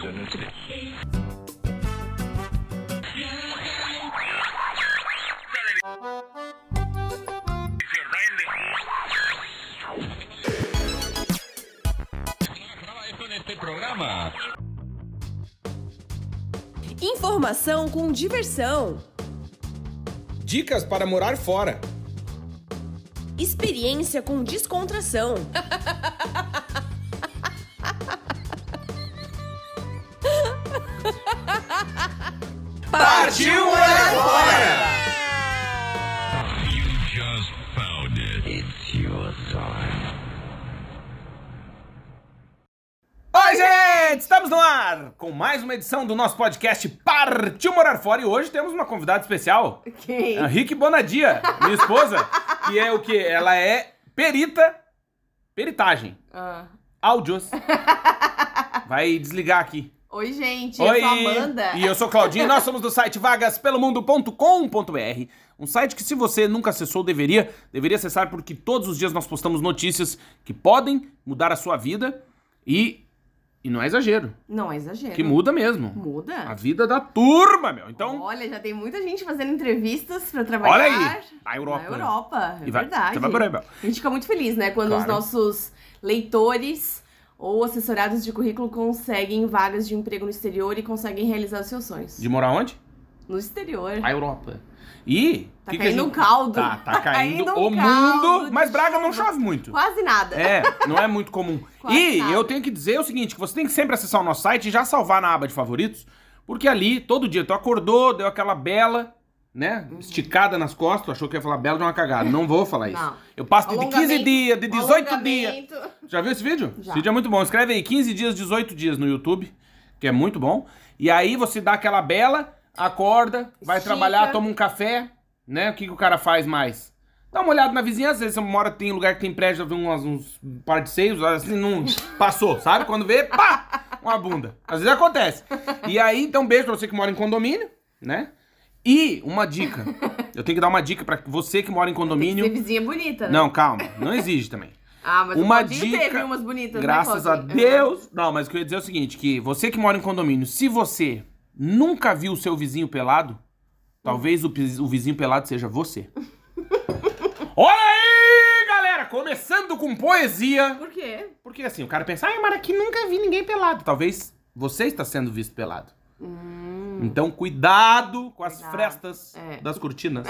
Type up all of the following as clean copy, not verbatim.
Informação com diversão. Dicas para morar fora. Experiência com descontração. Partiu morar fora! You just found it. It's your time. Oi, gente! Estamos no ar com mais uma edição do nosso podcast Partiu Morar Fora. E hoje temos uma convidada especial. Quem? A Rick Bonadia, minha esposa, que é o quê? Ela é peritagem. Áudios. Vai desligar aqui. Oi, gente, Oi. eu sou a Amanda. E eu sou o Claudinho, e nós somos do site vagaspelomundo.com.br. Um site que, se você nunca acessou, deveria acessar, porque todos os dias nós postamos notícias que podem mudar a sua vida e não é exagero. Não é exagero. Que muda mesmo. Muda? A vida da turma, meu. Então, Olha, já tem muita gente fazendo entrevistas pra trabalhar. olha aí. A Europa. Na Europa, é E vai- verdade. vai por aí, meu. A gente fica muito feliz, né? Quando Claro. os nossos leitores ou assessorados de currículo conseguem vagas de emprego no exterior e conseguem realizar os seus sonhos. De morar onde? No exterior. A Europa. E... Tá que caindo a um caldo. Tá caindo caindo o um caldo mundo. de Mas Braga não chuva. chove muito. Quase nada. É, não é muito comum. Quase E nada. eu tenho que dizer o seguinte, que você tem que sempre acessar o nosso site e já salvar na aba de favoritos, porque ali, todo dia, tu acordou, deu aquela bela, né, esticada nas costas, tu achou que ia falar bela de uma cagada. Não vou falar isso. Não. Eu passo de 15 Alongamento, dias, de 18 dias. alongamento. Já viu esse vídeo? Já. Esse vídeo é muito bom. Escreve aí, 15 dias, 18 dias no YouTube, que é muito bom. E aí você dá aquela bela, acorda, vai Estica. trabalhar, toma um café, né? O que o cara faz mais? Dá uma olhada na vizinha, às vezes você mora, tem lugar que tem prédio, vê uns par de seios, assim, não passou, sabe? Quando vê, pá, uma bunda. Às vezes acontece. E aí, então, beijo pra você que mora em condomínio, né? E uma dica, eu tenho que dar uma dica pra você que mora em Tem que condomínio. ser vizinha bonita, né? Não, calma, não exige também. Ah, mas Uma o Claudinho dica, teve umas bonitas, graças né, a Claudinho? Deus. Não, mas o que eu ia dizer é o seguinte, que você que mora em condomínio, se você nunca viu o seu vizinho pelado, talvez o vizinho pelado seja você. Olha aí, galera! Começando com poesia. Por quê? Porque assim, o cara pensa, mas aqui nunca vi ninguém pelado. Talvez você está sendo visto pelado. Então, cuidado com as frestas das cortinas.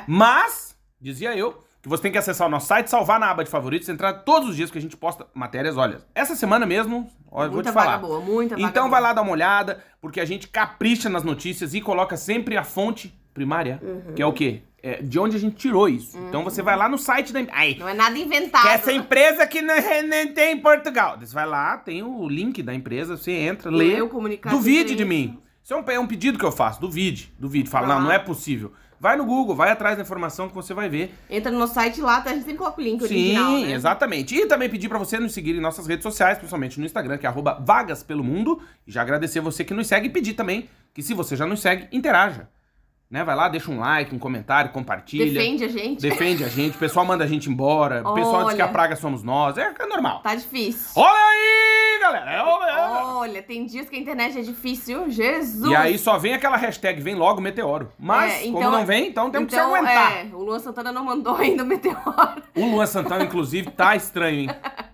Mas, dizia eu, que você tem que acessar o nosso site, salvar na aba de favoritos, entrar todos os dias que a gente posta matérias. Olha, essa semana mesmo, olha, eu vou te Muita falar. vaga boa, muita vaga Então boa. vai lá dar uma olhada, porque a gente capricha nas notícias e coloca sempre a fonte primária, que é o quê? É de onde a gente tirou isso. Então você vai lá no site da... Aí, Não é nada inventado. que essa empresa que nem tem em Portugal. Você vai lá, tem o link da empresa, você entra, lê, Eu comunicar de duvide de imprensa. mim. Isso é um pedido que eu faço, duvide. Fala, Ah. não é possível. Vai no Google, vai atrás da informação que você vai ver. Entra no nosso site lá, tá? A gente sempre coloca o link original, Sim, né? exatamente. E também pedir pra você nos seguir em nossas redes sociais, principalmente no Instagram, que é @vagaspelomundo. E já agradecer você que nos segue e pedir também que, se você já nos segue, interaja. Né? Vai lá, deixa um like, um comentário, compartilha. Defende a gente. Defende a gente, o pessoal manda a gente embora, o pessoal diz que a Olha. praga somos nós, é normal. Tá difícil. Olha aí, galera! Olha, tem dias que a internet é difícil. Jesus! E aí só vem aquela hashtag, vem logo meteoro. Mas, como não vem, então temos que se aguentar. o Luan Santana não mandou ainda o meteoro. O Luan Santana, inclusive, tá estranho, hein?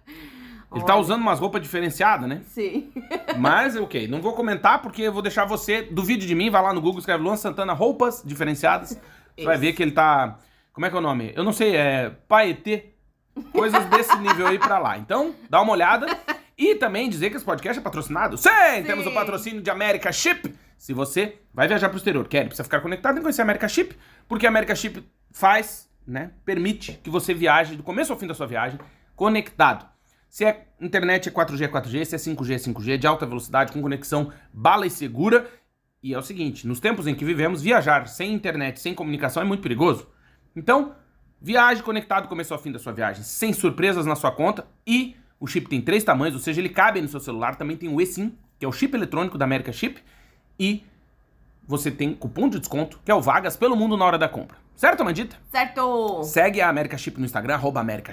Ele tá usando umas roupas diferenciadas, né? Sim. Mas, ok, não vou comentar porque eu vou deixar você, duvide de mim, vai lá no Google, escreve Luan Santana roupas diferenciadas. Você vai ver que ele tá... Como é que é o nome? Eu não sei, é Paetê. Coisas desse nível aí pra lá. Então, dá uma olhada. E também dizer que esse podcast é patrocinado. Sim! Temos o patrocínio de America Chip. Se você vai viajar pro exterior, precisa ficar conectado, tem que conhecer a America Chip, porque a America Chip faz, né, permite que você viaje do começo ao fim da sua viagem conectado. Se a internet é 4G, é 4G, se é 5G, é 5G, de alta velocidade, com conexão bala e segura. E é o seguinte, nos tempos em que vivemos, viajar sem internet, sem comunicação é muito perigoso. Então, viaje conectado do começo ao fim da sua viagem, sem surpresas na sua conta. E o chip tem 3 tamanhos, ou seja, ele cabe aí no seu celular. Também tem o eSIM, que é o chip eletrônico da America Chip. E você tem cupom de desconto, que é o Vagas pelo Mundo na hora da compra. Certo, Amandita? Certo! Segue a America Chip no Instagram,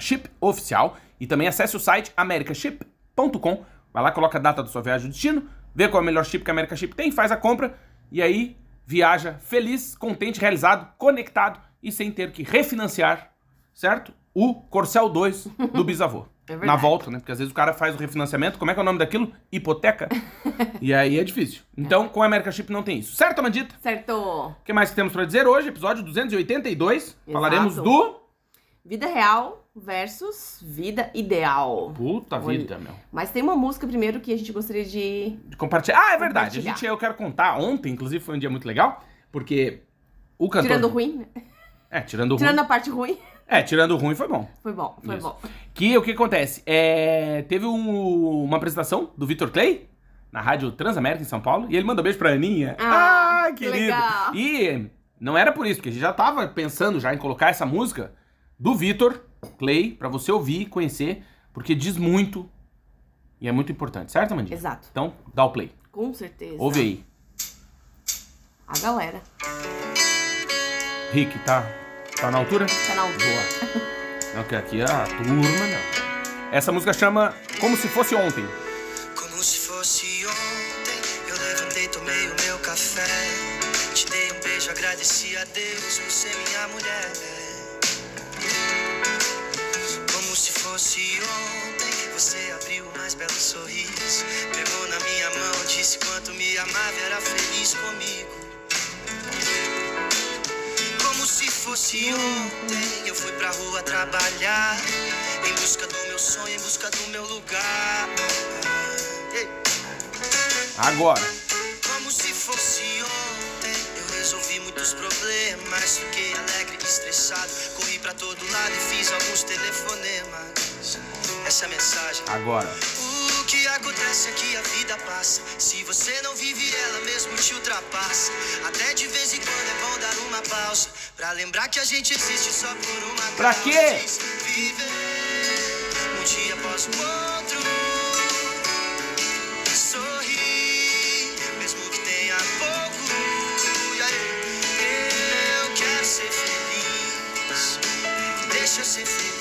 @AmericaChipOficial. E também acesse o site americaship.com. Vai lá, coloca a data da sua viagem, o destino, vê qual é o melhor chip que a America Chip tem, faz a compra e aí viaja feliz, contente, realizado, conectado e sem ter que refinanciar, certo? O Corcel 2 do bisavô. verdade. Na volta, né? Porque às vezes o cara faz o refinanciamento, como é que é o nome daquilo? Hipoteca. E aí é difícil. Então, com a America Chip não tem isso. Certo, Amandita? Certo. O que mais que temos pra dizer hoje? Episódio 282. Falaremos Exato. do... Vida real versus vida ideal. Puta Olha, vida, meu. Mas tem uma música primeiro que a gente gostaria de... De compartilhar. Ah, é verdade. Compartilhar. Eu quero contar. Ontem, inclusive, foi um dia muito legal, porque o cantor... Tirando o ruim, né? Tirando o ruim. Tirando a parte ruim. Tirando o ruim foi bom. Foi bom, foi Isso. bom. O que acontece? Teve uma apresentação do Vitor Clay na Rádio Transamérica em São Paulo e ele mandou beijo pra Aninha. Ah, que querido. legal. E não era por isso, porque a gente já tava pensando já em colocar essa música do Vitor Clay pra você ouvir e conhecer, porque diz muito e é muito importante, certo, Amandinha? Exato. Então, dá o play. Com certeza. Ouve aí. A galera. Rick, tá na altura? Tá na altura. Não, que aqui a turma, não. Essa música chama Como Se Fosse Ontem. Como se fosse ontem, eu levantei, tomei o meu café. Te dei um beijo, agradeci a Deus por ser minha mulher. Como se fosse ontem, você abriu o mais belo sorriso. Pegou na minha mão, disse quanto me amava, era feliz comigo. Como se fosse ontem, eu fui pra rua trabalhar, em busca do meu sonho, em busca do meu lugar. Ei. Agora. Como se fosse ontem, eu resolvi muitos problemas. Fiquei alegre, estressado, corri pra todo lado e fiz alguns telefonemas. Essa é a mensagem. Agora. O que acontece é que a vida passa. Se você não vive, ela mesmo te ultrapassa. Até de vez em quando é bom dar uma pausa, pra lembrar que a gente existe só por uma causa. Pra quê? Viver um dia após o outro, sorrir, mesmo que tenha pouco. E aí, eu quero ser feliz, deixa eu ser feliz.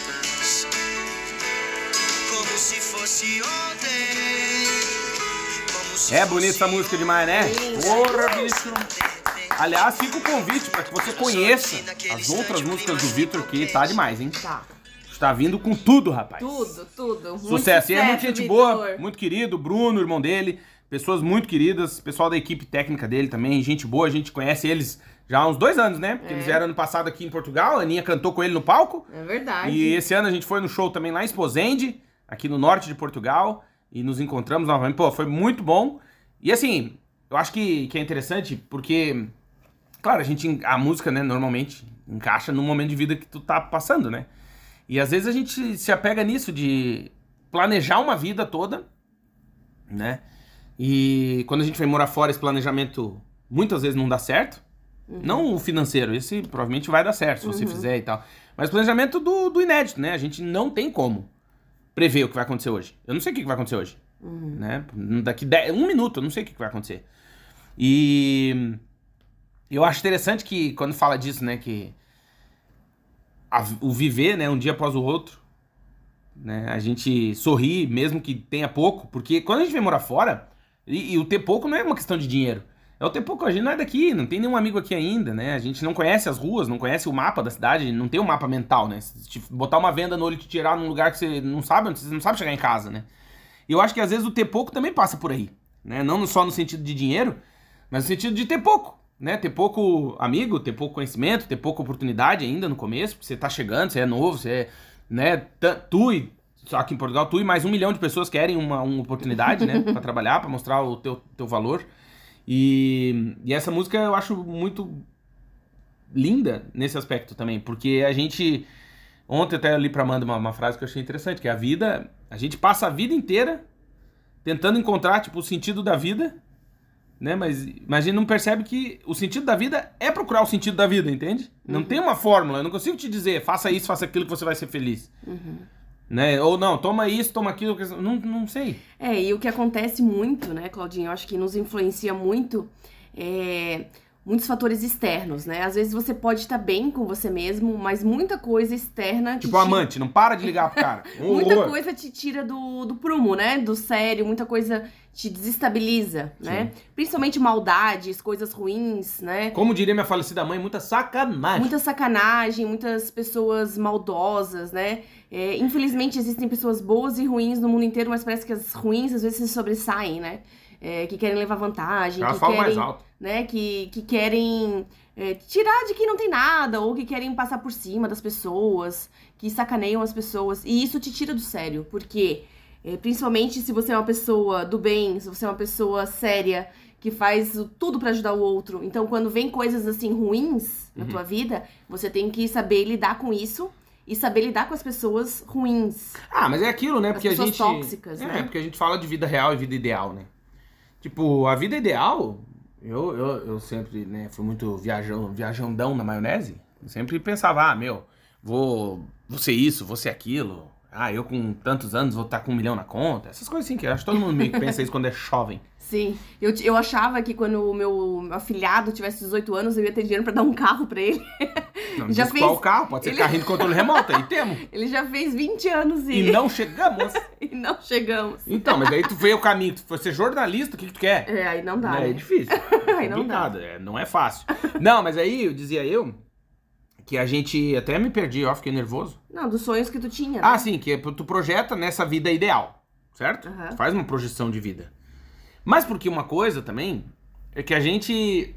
Como se fosse ontem. Como se É bonita essa fosse música demais, né? Porra, bicho. Aliás, fica o convite pra que você conheça as outras músicas do Vitor, que tá demais, hein? Tá. Está vindo com tudo, rapaz. Tudo. Muito Sucesso. E é muito gente boa, Vitor. muito querido. Bruno, irmão dele. Pessoas muito queridas. Pessoal da equipe técnica dele também. Gente boa, a gente conhece eles já há uns 2 anos, né? Porque eles vieram ano passado aqui em Portugal. A Aninha cantou com ele no palco. É verdade. E esse ano a gente foi no show também lá em Esposende, aqui no norte de Portugal, e nos encontramos novamente. Pô, foi muito bom. E assim, eu acho que é interessante porque, claro, a música, né, normalmente encaixa no momento de vida que tu tá passando, né? E às vezes a gente se apega nisso de planejar uma vida toda, né? E quando a gente vai morar fora, esse planejamento muitas vezes não dá certo. Não o financeiro, esse provavelmente vai dar certo se você fizer e tal. Mas o planejamento do inédito, né? A gente não tem como prever o que vai acontecer hoje. Eu não sei o que vai acontecer hoje. Né? Daqui 1 minuto, eu não sei o que vai acontecer. E eu acho interessante que quando fala disso, né? Que o viver, né? Um dia após o outro. Né? A gente sorri, mesmo que tenha pouco. Porque quando a gente vem morar fora, e o ter pouco não é uma questão de dinheiro. É o ter pouco, a gente não é daqui, não tem nenhum amigo aqui ainda, né? A gente não conhece as ruas, não conhece o mapa da cidade, não tem um mapa mental, né? Se te botar uma venda no olho e te tirar num lugar que você não sabe chegar em casa, né? E eu acho que às vezes o ter pouco também passa por aí, né? Não só no sentido de dinheiro, mas no sentido de ter pouco, né? Ter pouco amigo, ter pouco conhecimento, ter pouca oportunidade ainda no começo, porque você tá chegando, você é novo, você é, né? Só aqui em Portugal, tu e mais 1 milhão de pessoas querem uma oportunidade, né? Pra trabalhar, pra mostrar o teu valor. E essa música eu acho muito linda nesse aspecto também, porque a gente... Ontem até eu li pra Amanda uma frase que eu achei interessante, que é a vida... A gente passa a vida inteira tentando encontrar, tipo, o sentido da vida, né? Mas a gente não percebe que o sentido da vida é procurar o sentido da vida, entende? Não tem uma fórmula, eu não consigo te dizer, faça isso, faça aquilo que você vai ser feliz. Né? Ou não, toma isso, toma aquilo, não sei. E o que acontece muito, né, Claudinha, eu acho que nos influencia muito muitos fatores externos, né? Às vezes você pode estar bem com você mesmo, mas muita coisa externa Tipo o amante, não para de ligar pro cara. Muita coisa te tira do prumo, né? Do sério, muita coisa te desestabiliza, né? Principalmente maldades, coisas ruins, né? Como diria minha falecida mãe, muita sacanagem. Muita sacanagem, muitas pessoas maldosas, né? Infelizmente existem pessoas boas e ruins no mundo inteiro, mas parece que as ruins às vezes se sobressaem, né? Que querem levar vantagem, Elas que falam querem, mais alto. né? Que querem tirar de quem não tem nada, ou que querem passar por cima das pessoas, que sacaneiam as pessoas. E isso te tira do sério, porque principalmente se você é uma pessoa do bem, se você é uma pessoa séria, que faz tudo pra ajudar o outro. Então, quando vem coisas assim ruins na tua vida, você tem que saber lidar com isso e saber lidar com as pessoas ruins. Ah, mas é aquilo, né? Porque a pessoas gente. tóxicas, né? Porque a gente fala de vida real e vida ideal, né? Tipo, a vida ideal, eu sempre, né, fui muito viajandão na maionese. Eu sempre pensava, vou ser isso, vou ser aquilo. Eu com tantos anos vou estar com 1 milhão na conta. Essas coisas assim, que eu acho que todo mundo meio que pensa isso quando é jovem. Sim, eu achava que quando o meu afilhado tivesse 18 anos, eu ia ter dinheiro pra dar um carro pra ele. Não diz qual carro, pode ser carrinho de controle remoto, aí temos. Ele já fez 20 anos E não chegamos. E não chegamos. Então, mas aí tu veio o caminho, tu foi ser jornalista, o que tu quer? Aí não dá, né? É difícil. Aí não dá. Não é fácil. Não, mas aí, dizia eu, que a gente, até me perdi, ó, fiquei nervoso. Não, dos sonhos que tu tinha, né? Sim, que tu projeta nessa vida ideal, certo? Tu faz uma projeção de vida. Mas porque uma coisa também é que a gente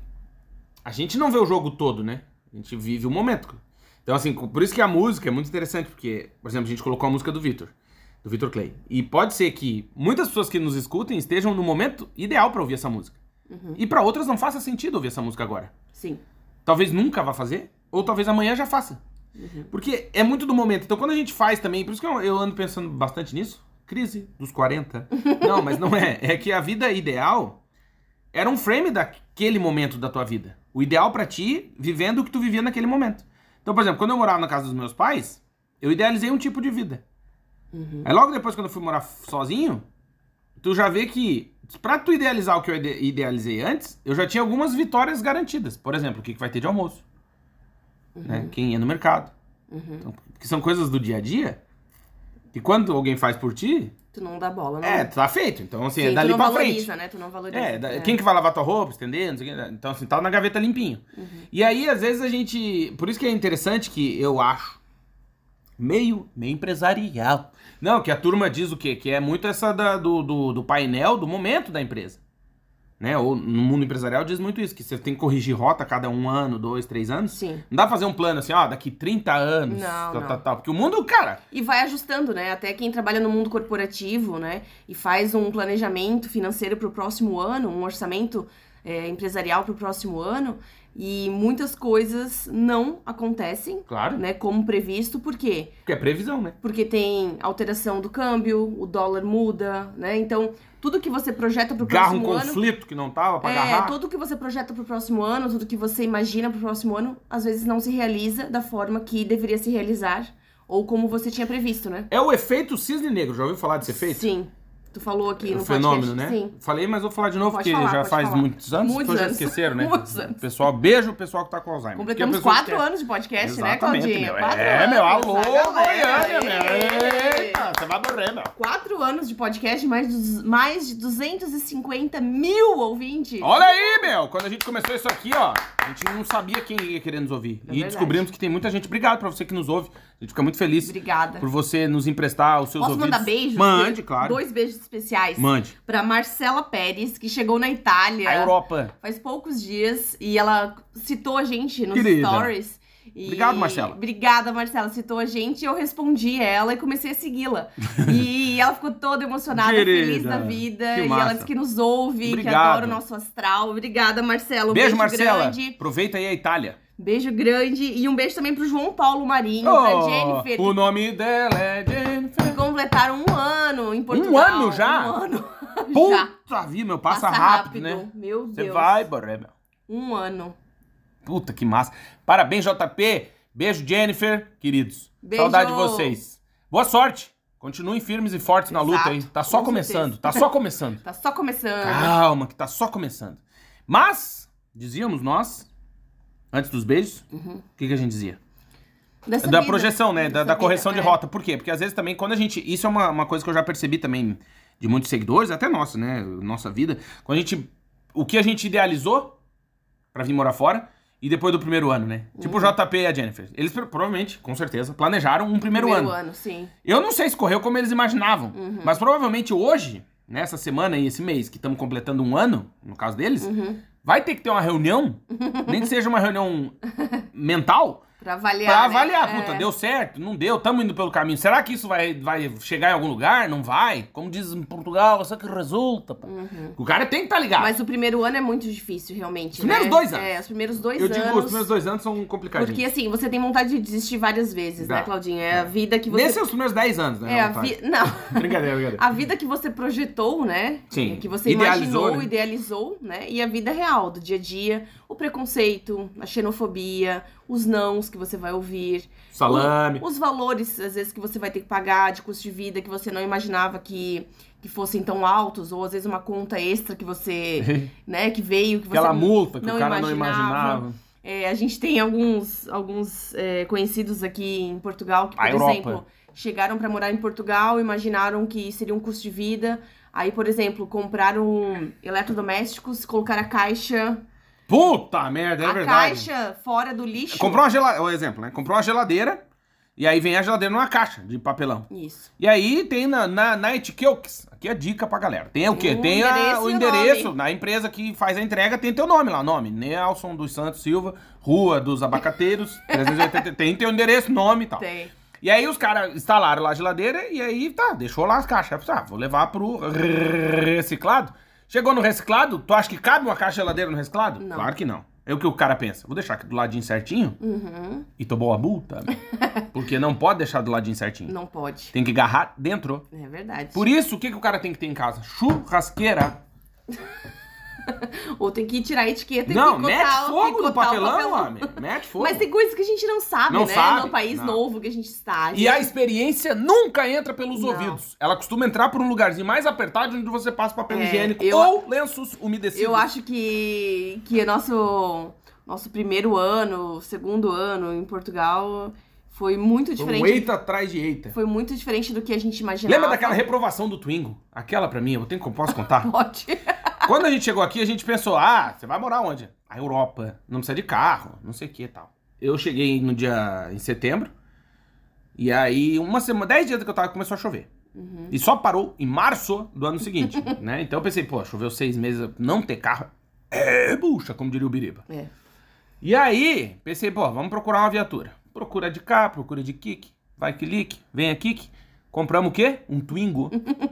não vê o jogo todo, né? A gente vive o momento. Então, assim, por isso que a música é muito interessante, porque, por exemplo, a gente colocou a música do Vitor Clay. E pode ser que muitas pessoas que nos escutem estejam no momento ideal pra ouvir essa música. E pra outras não faça sentido ouvir essa música agora. Sim. Talvez nunca vá fazer, ou talvez amanhã já faça. Porque é muito do momento. Então, quando a gente faz também, por isso que eu ando pensando bastante nisso, crise dos 40. Não, mas não é. É que a vida ideal era um frame daquele momento da tua vida. O ideal pra ti, vivendo o que tu vivia naquele momento. Então, por exemplo, quando eu morava na casa dos meus pais, eu idealizei um tipo de vida. Aí logo depois, quando eu fui morar sozinho, tu já vê que pra tu idealizar o que eu idealizei antes, eu já tinha algumas vitórias garantidas. Por exemplo, o que vai ter de almoço. Né? Quem ia no mercado. Então, que são coisas do dia a dia. E quando alguém faz por ti... Tu não dá bola, né? Tá feito. Então, assim, Sim, é dali pra frente. Tu não valoriza, né? Tu não valoriza. Quem que vai lavar tua roupa, estender, não sei o que. Então, assim, tá na gaveta limpinho. E aí, às vezes, a gente... Por isso que é interessante que eu acho meio empresarial. Não, que a turma diz o quê? Que é muito essa do painel, do momento da empresa. Né? Ou no mundo empresarial diz muito isso, que você tem que corrigir rota a cada 1 ano, 2, 3 anos. Sim. Não dá pra fazer um plano assim, daqui 30 anos, Não. Porque o mundo, cara... E vai ajustando, né? Até quem trabalha no mundo corporativo, né? E faz um planejamento financeiro pro próximo ano, um orçamento empresarial pro próximo ano, e muitas coisas não acontecem, Claro. né? Como previsto, por quê? Porque é previsão, né? Porque tem alteração do câmbio, o dólar muda, né? Então, tudo que você projeta pro Garra um próximo ano... conflito que não tava pra agarrar. tudo que você projeta pro próximo ano, tudo que você imagina pro próximo ano, às vezes não se realiza da forma que deveria se realizar, ou como você tinha previsto, né? É o efeito cisne negro, já ouviu falar desse efeito? Sim. Tu falou aqui É no um fenômeno, podcast. né? Sim. Falei, mas vou falar de novo, Pode porque falar, já pode faz falar. muitos anos, Muitos as pessoas já anos. esqueceram, né? Muitos anos. Pessoal, beijo o pessoal que tá com Alzheimer. Completamos Porque a pessoa 4 anos de podcast, né, Exatamente, Claudinha? meu. 4 É, anos, meu, alô, a galera, Goiânia, ei. meu. Eita, você vai morrer, meu. 4 anos de podcast, mais de 250 mil ouvintes. Olha aí, meu. Quando a gente começou isso aqui, ó, a gente não sabia quem ia querer nos ouvir. E verdade. descobrimos que tem muita gente. Obrigado pra você que nos ouve. A gente fica muito feliz. Obrigada. Por você nos emprestar os seus Posso ouvidos. mandar beijos? Mande, claro. 2 beijos especiais. Mande. Pra Marcela Pérez, que chegou na Itália. A Europa. Faz poucos dias. E ela citou a gente nos Querida. stories. E... Obrigado, Marcela. Obrigada, Marcela. Citou a gente e eu respondi ela e comecei a segui-la. E ela ficou toda emocionada, Querida, feliz da vida. que E massa. ela disse que nos ouve, que Obrigado. adora o nosso astral. Obrigada, Marcela. Um Beijo, Marcela. grande. Aproveita aí a Itália. Beijo grande. E um beijo também pro João Paulo Marinho, pra Jennifer. O nome dela é Jennifer. Que completaram 1 ano em Portugal. 1 ano já? 1 ano. Já. Puta vida, meu. Passa rápido, né? Meu Deus. Você vai, Boré, meu. 1 ano. Puta, que massa. Parabéns, JP. Beijo, Jennifer. Queridos. Beijo. Saudade de vocês. Boa sorte. Continuem firmes e fortes na luta aí. Tá só com começando. certeza. Tá só começando. Tá só começando. Calma, que tá só começando. Mas, dizíamos nós, antes dos beijos, o que a gente dizia? Dessa Da vida, projeção, né? Da dessa correção vida, de rota. Por quê? Porque às vezes também, quando a gente... Isso é uma coisa que eu já percebi também de muitos seguidores, até nossa, né? Nossa vida. Quando a gente... O que a gente idealizou pra vir morar fora e depois do primeiro ano, né? Tipo o JP e a Jennifer. Eles provavelmente, com certeza, planejaram um primeiro ano. Sim. Eu não sei se correu como eles imaginavam, mas provavelmente hoje, nessa semana e esse mês, que estamos completando um ano, no caso deles, vai ter que ter uma reunião, nem que seja uma reunião mental, Pra avaliar, pra avaliar. né? Puta, deu certo, não deu, estamos indo pelo caminho. Será que isso vai chegar em algum lugar? Não vai? Como diz em Portugal, só que resulta. Pá. O cara tem que estar ligado. Mas o primeiro ano é muito difícil, realmente, Os primeiros 2 anos. Os primeiros 2 Eu anos... digo, os primeiros 2 anos são complicadinhos. Porque, assim, você tem vontade de desistir várias vezes, Dá. né, Claudinha? É a vida que você... Nesses são os primeiros 10 anos, né? É a vontade. vida... Não. Brincadeira. A vida que você projetou, né? Sim. Que você Idealizou, imaginou, né? idealizou, né? E a vida real, do dia a dia. O preconceito, a xenofobia, os nãos que você vai ouvir. Salame. Os valores, às vezes, que você vai ter que pagar de custo de vida que você não imaginava que fossem tão altos. Ou, às vezes, uma conta extra que você, né? Que veio, que você Aquela multa que não o cara não imaginava. A gente tem alguns conhecidos aqui em Portugal que, por A Europa. exemplo, chegaram pra morar em Portugal, imaginaram que seria um custo de vida. Aí, por exemplo, compraram eletrodomésticos, colocaram a caixa... Puta merda, é a verdade. caixa fora do lixo. Comprou uma geladeira, o exemplo, né? Comprou uma geladeira e aí vem a geladeira numa caixa de papelão. Isso. E aí tem na Etiqueux, aqui é dica pra galera. Tem o quê? Tem Tem o endereço o e o endereço, nome. na empresa que faz a entrega tem teu nome lá, nome. Nelson dos Santos Silva, Rua dos Abacateiros, 380, tem teu endereço, nome e tal. Tem. E aí os caras instalaram lá a geladeira e aí tá, deixou lá as caixas. Vou levar pro reciclado. Chegou no reciclado, tu acha que cabe uma caixa de geladeira no reciclado? Não. Claro que não. É o que o cara pensa. Vou deixar aqui do ladinho certinho e tomou a multa. Porque não pode deixar do ladinho certinho. Não pode. Tem que agarrar dentro. É verdade. Por isso, o que o cara tem que ter em casa? Churrasqueira. Ou tem que tirar a etiqueta e Não, picotar, mete fogo no picotar o papelão, homem. Mete fogo. Mas tem coisas que a gente não sabe, Não né? sabe, No país não. novo que a gente está. E a experiência nunca entra pelos Não. ouvidos. Ela costuma entrar por um lugarzinho mais apertado onde você passa papel higiênico eu- ou lenços umedecidos. Eu acho que é nosso primeiro ano, segundo ano em Portugal foi muito diferente. Eita atrás de eita. Foi muito diferente do que a gente imaginava. Lembra daquela reprovação do Twingo? Aquela pra mim, posso contar? Pode. Quando a gente chegou aqui, a gente pensou, você vai morar onde? A Europa, não precisa de carro, não sei o que e tal. Eu cheguei em setembro, e aí 10 dias que eu tava, começou a chover. E só parou em março do ano seguinte, né? Então eu pensei, choveu 6 meses, não ter carro, bucha, como diria o Biriba. É. E aí, pensei, vamos procurar uma viatura. Procura de cá, procura de Kik, vai Kik, vem a Kik. Compramos o quê? Um Twingo.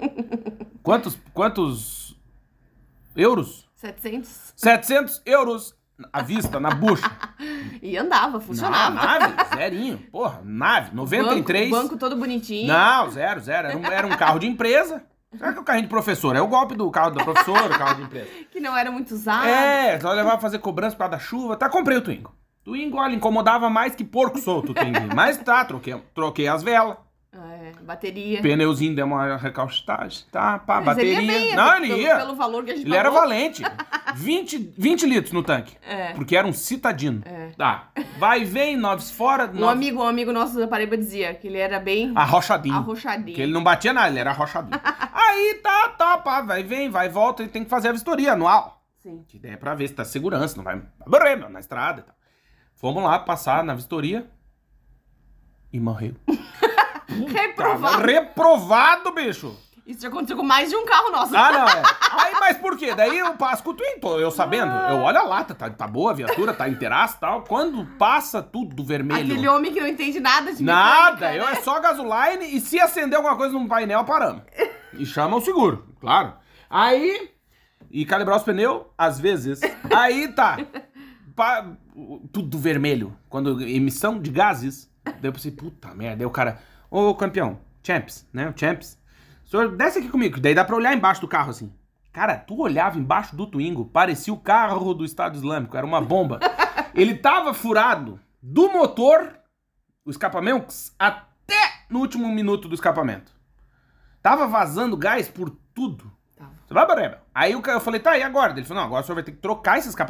Quantos euros? 700. 700 euros à vista, na bucha. E andava, funcionava. Nave, zerinho. Porra, nave, 93. Banco todo bonitinho. Não, zero. Era um carro de empresa. Será que é o carrinho de professor? É o golpe do carro da professora, o carro de empresa. Que não era muito usado. Só levava pra fazer cobrança por causa da chuva. Comprei o Twingo. Twingo, olha, incomodava mais que porco solto o Twingo. Mas troquei as velas. Bateria. Pneuzinho deu uma recalchitagem, tá? Mas Bateria. ele ia bem, Não, ele ia. Pelo valor que a gente Ele era pagou. valente. 20 litros no tanque. Porque era um citadino. Tá. Vai, vem, noves fora. Um amigo nosso da Paraíba dizia que ele era bem Arrochadinho. arrochadinho. Que ele não batia nada, ele era arrochadinho. Aí pá, vai, vem, vai, volta, ele tem que fazer a vistoria anual. Sim. Que é pra ver se tá segurança, não vai morrer, na estrada e tal. Fomos lá passar na vistoria e morreu. Reprovado. Reprovado, bicho. Isso já aconteceu com mais de um carro nosso. Não, é. Aí, mas por quê? Daí eu passo com o Twingo, eu sabendo. Eu olho a lata, tá boa a viatura, tá inteiraça e tal. Quando passa tudo vermelho... Aquele homem que não entende nada de Nada, mecânica, né? é só gasoline e se acender alguma coisa no painel, paramos. E chama o seguro, claro. Aí, e calibrar os pneus, às vezes. Aí tá, tudo vermelho. Quando emissão de gases, daí eu pensei, puta merda. Aí o cara, ô campeão, Champs, né, o Champs. O senhor desce aqui comigo, daí dá pra olhar embaixo do carro assim. Cara, tu olhava embaixo do Twingo, parecia o carro do Estado Islâmico, era uma bomba. Ele tava furado do motor, o escapamento, até no último minuto do escapamento. Tava vazando gás por tudo. Você vai, Bareba? Aí eu falei, tá, e agora? Ele falou, não, agora o senhor vai ter que trocar esse escapamento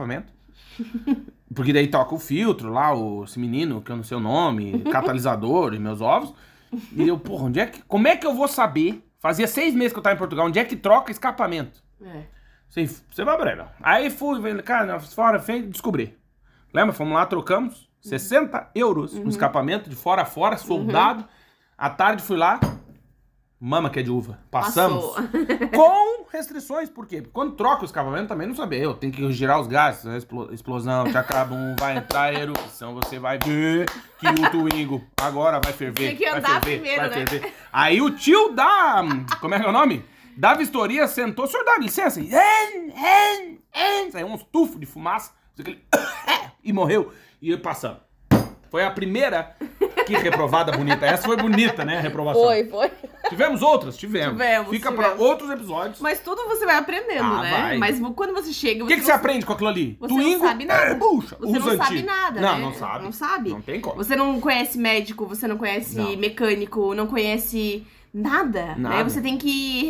Porque daí toca o filtro lá, esse menino, que eu não sei o nome, catalisador e meus ovos. E eu, porra, como é que eu vou saber? Fazia 6 meses que eu tava em Portugal, onde é que troca escapamento? Você vai, Breno. Aí fui, cara, fora, descobri. Lembra? Fomos lá, trocamos 60 euros no escapamento, de fora a fora, soldado. À tarde fui lá, mama que é de uva. Passamos. Com restrições, por quê? Porque quando troca o escapamento também não sabia. Eu tenho que girar os gases, explosão, te acaba vai entrar erupção, você vai ver que o Twingo agora vai ferver. Tem que andar primeiro, né? Ferver. Aí o tio da... Como é que é o nome? Da vistoria sentou, o senhor dá licença. Saiu uns tufos de fumaça. E morreu. E passando. Foi a primeira que reprovada bonita. Essa foi bonita, né? A reprovação. Foi. Tivemos outras? Tivemos. Fica pra outros episódios. Mas tudo você vai aprendendo, né? Vai. Mas quando você chega... O que você aprende com aquilo ali? Você não sabe nada. Puxa, você não sabe nada, né? Não sabe. Não sabe. Não tem como. Você não conhece médico, você não conhece mecânico, não conhece... Nada, né? Você tem que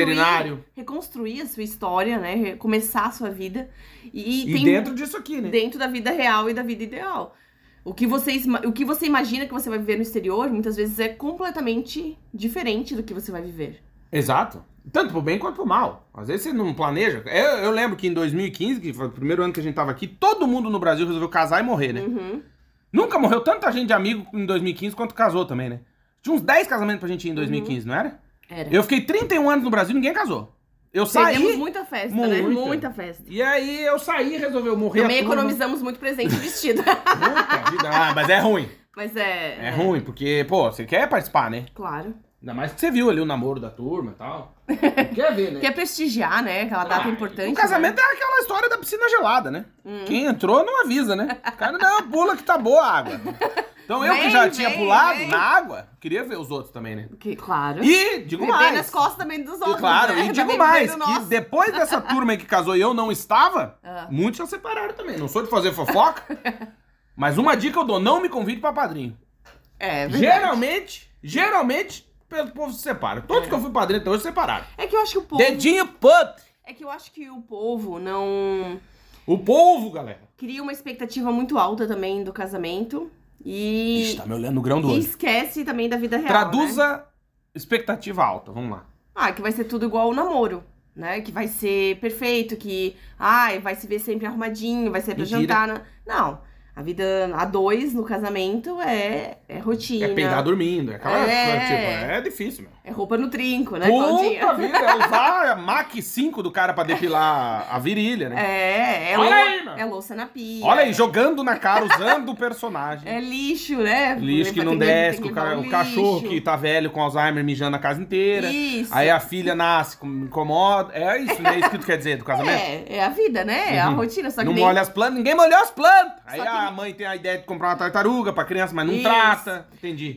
reconstruir a sua história, né? Recomeçar a sua vida. E tem dentro disso aqui, né? Dentro da vida real e da vida ideal. O que você imagina que você vai viver no exterior, muitas vezes é completamente diferente do que você vai viver. Exato. Tanto pro bem quanto pro mal. Às vezes você não planeja. Eu lembro que em 2015, que foi o primeiro ano que a gente tava aqui, todo mundo no Brasil resolveu casar e morrer, né? Nunca morreu tanta gente de amigo em 2015 quanto casou também, né? Tinha uns 10 casamentos pra gente ir em 2015, não era? Era. Eu fiquei 31 anos no Brasil e ninguém casou. Eu saí... Perdemos muita festa, né? Muita festa. E aí eu saí e resolveu morrer. Também economizamos muito presente vestido. Puta vida. Mas é ruim. Mas É ruim, porque, pô, você quer participar, né? Claro. Ainda mais que você viu ali o namoro da turma e tal. Quer ver, né? Quer prestigiar, né? Aquela data importante. O casamento é aquela história da piscina gelada, né? Quem entrou não avisa, né? O cara, não, pula que tá boa a água. Então eu que já tinha pulado na água, queria ver os outros também, né? Claro. E digo mais. nas costas também dos outros, Claro, né? e digo mais, que depois dessa turma aí que casou e eu não estava, muitos já separaram também. Não sou de fazer fofoca, mas uma dica eu dou, não me convide pra padrinho. É verdade. Geralmente, o povo se separa. Todos que eu fui padrinho até hoje separaram. É que eu acho que o povo... Dedinho podre. É que eu acho que o povo não... O povo, galera. Cria uma expectativa muito alta também do casamento. E... Ixi, tá me olhando no grão do olho. E esquece também da vida real, Traduza né? expectativa alta, vamos lá. Que vai ser tudo igual ao namoro, né? Que vai ser perfeito, que... vai se ver sempre arrumadinho, vai ser pra jantar. Não. A vida a dois no casamento é rotina. É peidar dormindo, é aquela coisa, tipo, é difícil, meu. É roupa no trinco, né, Puta Claudinha? vida, é usar a Mach 5 do cara pra depilar a virilha, né? Olha aí, mano. É louça na pia. Olha aí, jogando na cara, usando o personagem. É lixo, né? Lixo que não desce, o cachorro que tá velho com Alzheimer mijando a casa inteira. Isso. Aí a filha nasce, incomoda. É isso, né? Isso que tu quer dizer do casamento? É a vida, né? É a rotina, só que não molha as plantas, ninguém molhou as plantas. Aí que... a mãe tem a ideia de comprar uma tartaruga pra criança, mas não trata. Entendi.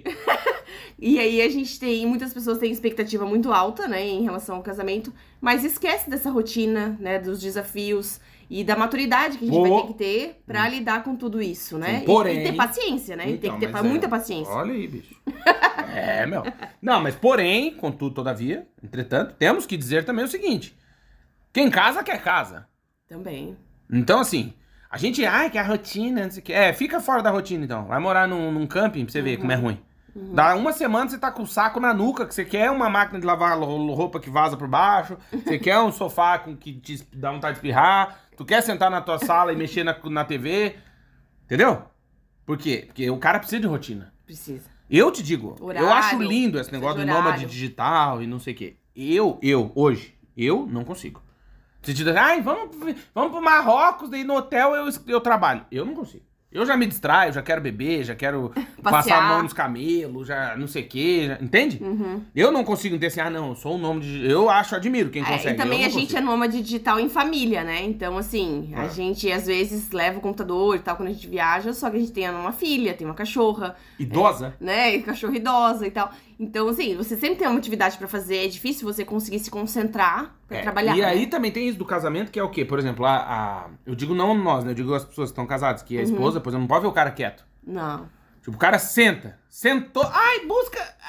E aí a gente tem, muitas pessoas têm expectativa muito alta, né, em relação ao casamento, mas esquece dessa rotina, né, dos desafios e da maturidade que a gente vai ter que ter pra lidar com tudo isso, né? Porém... E ter paciência, né? Então, tem que ter muita paciência. Olha aí, bicho. Meu. Não, mas porém, contudo, todavia, entretanto, temos que dizer também o seguinte. Quem casa, quer casa. Também. Então, assim, a gente, que a rotina, não sei o que. Fica fora da rotina, então. Vai morar num camping pra você ver como é ruim. Dá uma semana você tá com o saco na nuca, que você quer uma máquina de lavar roupa que vaza por baixo, você quer um sofá que te dá vontade de espirrar, tu quer sentar na tua sala e mexer na TV, entendeu? Por quê? Porque o cara precisa de rotina. Precisa. Eu te digo, horário, eu acho lindo esse negócio de nômade digital e não sei o quê. Hoje, eu não consigo. Você te diz, vamos pro Marrocos, daí no hotel eu trabalho. Eu não consigo. Eu já me distraio, já quero beber, já quero passar a mão nos camelos, já não sei o quê, entende? Eu não consigo ter assim, eu sou um nômade, eu admiro quem consegue. E também a gente consigo. é nômade digital em família, né? Então, assim, a gente às vezes leva o computador e tal quando a gente viaja, só que a gente tem uma filha, tem uma cachorra. Idosa. Né? Cachorra idosa e tal. Então, assim, você sempre tem uma atividade pra fazer, é difícil você conseguir se concentrar pra trabalhar. E aí também tem isso do casamento, que é o quê? Por exemplo, eu digo não nós, né? Eu digo as pessoas que estão casadas, que a esposa, por exemplo, não pode ver o cara quieto. Não. Tipo, o cara sentou, busca,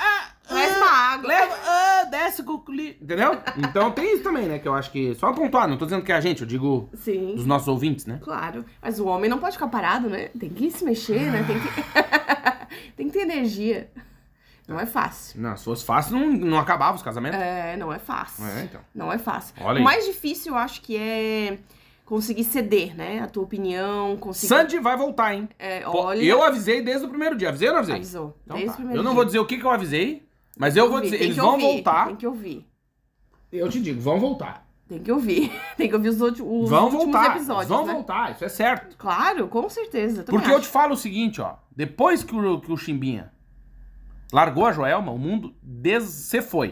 Traz uma água. Leva, desce com o entendeu? Então tem isso também, né? Que eu acho que... Só pontuar, não tô dizendo que é a gente, eu digo Sim. dos nossos ouvintes, né? Claro. Mas o homem não pode ficar parado, né? Tem que se mexer, né? Tem que... tem que ter energia. Não é fácil. Não, se fosse fácil, não acabava os casamentos. Não é fácil. Então. Não é fácil. Olha O aí. mais difícil, eu acho que é conseguir ceder, né? A tua opinião, conseguir... Sandy vai voltar, hein? Olha... Eu avisei desde o primeiro dia. Avisei ou não avisei? Avisou. Então Desde tá. o primeiro Eu não dia. vou dizer o que eu avisei, mas eu vou dizer. Tem Eles que vão ouvir, voltar. Tem que ouvir. Eu te digo, vão voltar. Tem que ouvir. Tem que ouvir os últimos Vão voltar. episódios, Vão né? voltar, isso é certo. Claro, com certeza. também Porque eu acho. te falo o seguinte, ó. Depois que o Chimbinha largou a Joelma, o mundo se foi.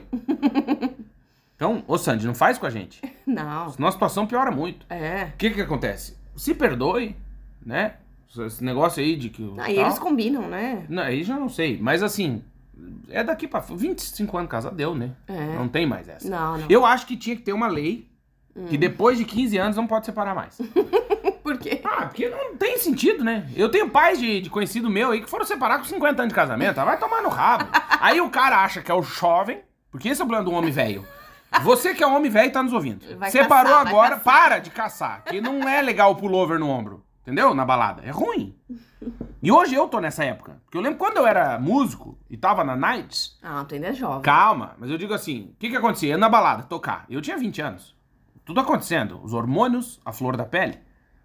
Então, ô Sandy, não faz com a gente. Não. Senão a situação piora muito. É. O que acontece? Se perdoe, né? Esse negócio aí de que... Aí eles combinam, né? Não, aí já não sei. Mas assim, é daqui pra 25 anos casado, deu, né? É. Não tem mais essa. Não. Eu acho que tinha que ter uma lei que depois de 15 anos não pode separar mais. Por quê? Porque não tem sentido, né? Eu tenho pais de conhecido meu aí que foram separar com 50 anos de casamento. Vai tomar no rabo. Aí o cara acha que é o jovem, porque esse é o plano do homem velho. Você que é um homem velho tá nos ouvindo. Vai Separou caçar, vai agora, caçar. para de caçar. Que não é legal o pullover no ombro. Entendeu? Na balada. É ruim. E hoje eu tô nessa época. Porque eu lembro quando eu era músico e tava na Nights. Ah, tu ainda é jovem. Calma, mas eu digo assim: o que acontecia? Eu na balada, tocar. Eu tinha 20 anos. Tudo acontecendo. Os hormônios, a flor da pele.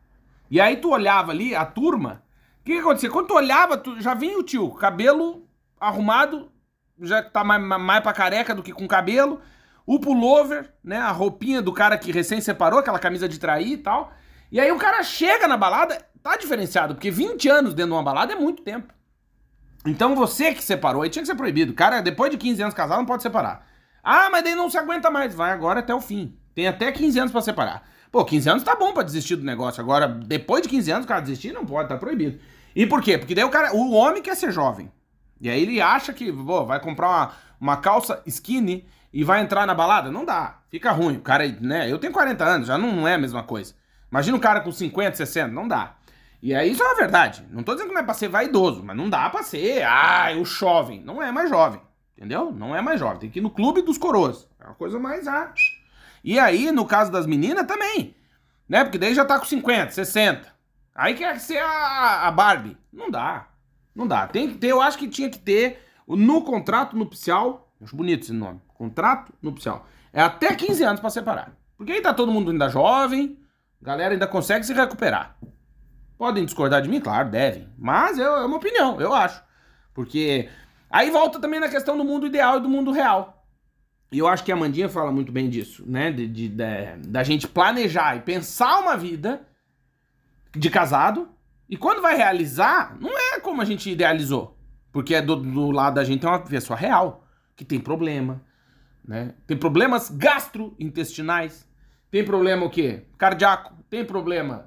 E aí tu olhava ali, a turma. O que acontecia? Quando tu olhava, já vinha o tio, cabelo arrumado, já tá mais pra careca do que com cabelo. O pullover, né? A roupinha do cara que recém separou, aquela camisa de trair e tal. E aí o cara chega na balada, tá diferenciado, porque 20 anos dentro de uma balada é muito tempo. Então você que separou, aí tinha que ser proibido. Cara, depois de 15 anos casado, não pode separar. Ah, mas daí não se aguenta mais. Vai agora até o fim. Tem até 15 anos pra separar. Pô, 15 anos tá bom pra desistir do negócio. Agora, depois de 15 anos, o cara desistir, não pode, tá proibido. E por quê? Porque daí o homem quer ser jovem. E aí ele acha que, pô, vai comprar uma calça skinny e vai entrar na balada. Não dá. Fica ruim. O cara, né? Eu tenho 40 anos, já não é a mesma coisa. Imagina um cara com 50, 60. Não dá. E aí isso é uma verdade. Não tô dizendo que não é pra ser vaidoso, mas não dá pra ser, o jovem. Não é mais jovem. Entendeu? Não é mais jovem. Tem que ir no clube dos coroas. É uma coisa mais, E aí, no caso das meninas, também. Né? Porque daí já tá com 50, 60. Aí quer ser a Barbie. Não dá. Não dá. Tem que ter, eu acho que tinha que ter no contrato nupcial. Acho bonito esse nome. Contrato nupcial. É até 15 anos pra separar. Porque aí tá todo mundo ainda jovem. A galera ainda consegue se recuperar. Podem discordar de mim? Claro, devem. Mas é uma opinião, eu acho. Porque aí volta também na questão do mundo ideal e do mundo real. E eu acho que a Amandinha fala muito bem disso, né? Da gente planejar e pensar uma vida de casado. E quando vai realizar, não é como a gente idealizou. Porque do lado da gente tem uma pessoa real, que tem problema, né? Tem problemas gastrointestinais. Tem problema o quê? Cardíaco. Tem problema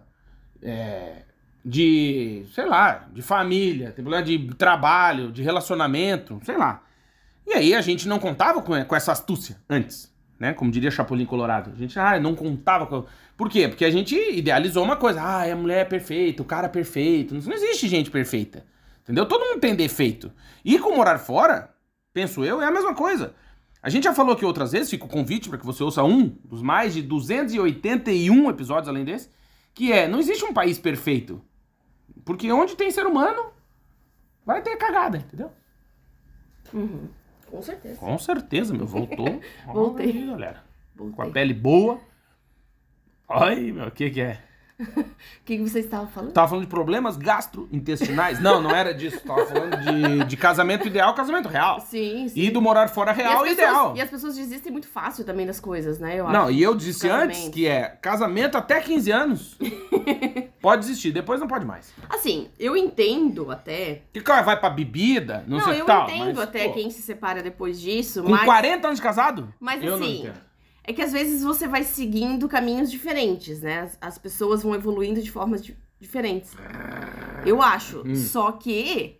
de, sei lá, de família. Tem problema de trabalho, de relacionamento, sei lá. E aí a gente não contava com essa astúcia antes, né? Como diria Chapolin Colorado. A gente não contava com... Por quê? Porque a gente idealizou uma coisa. A mulher é perfeita, o cara é perfeito. Não existe gente perfeita. Entendeu? Todo mundo tem defeito. E com morar fora, penso eu, é a mesma coisa. A gente já falou aqui outras vezes, fica o convite para que você ouça um dos mais de 281 episódios além desse, que não existe um país perfeito. Porque onde tem ser humano, vai ter cagada, entendeu? Uhum. Com certeza. Com certeza, meu. Voltou. Voltei. Aí, galera. Voltei. Com a pele boa. Ai, meu, o que é? O que você estava falando? Tava falando de problemas gastrointestinais? Não era disso. Tava falando de casamento ideal, casamento real. Sim. E do morar fora real ideal. E as pessoas desistem muito fácil também das coisas, né? Eu Não, acho. e eu disse Casamento. antes que casamento até 15 anos. Pode desistir, depois não pode mais. Assim, eu entendo até... Que cara vai pra bebida, não sei o eu que tal. entendo mas, até pô, quem se separa depois disso, com mas... 40 anos de casado? Mas eu não assim, entendo. é que às vezes você vai seguindo caminhos diferentes, né? As pessoas vão evoluindo de formas diferentes. Eu acho. Só que,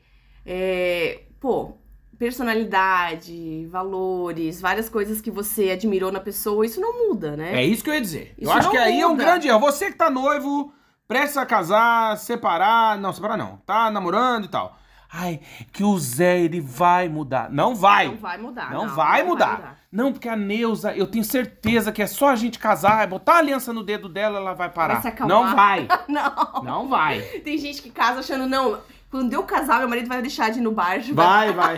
personalidade, valores, várias coisas que você admirou na pessoa, isso não muda, né? É isso que eu ia dizer. Eu Isso acho não que aí é um muda. grande erro. Você que tá noivo, prestes a casar, separar... Não, separar não. Tá namorando e tal. Ai, que o Zé, ele vai mudar. Não vai. Não vai mudar. Não vai mudar. Não, porque a Neuza, eu teneu certeza que é só a gente casar, botar a aliança no dedo dela, ela vai parar. Vai se acalmar. Não vai. Não. Não vai. Tem gente que casa achando, não, quando eu casar, meu marido vai deixar de ir no bar. Vai. Vai.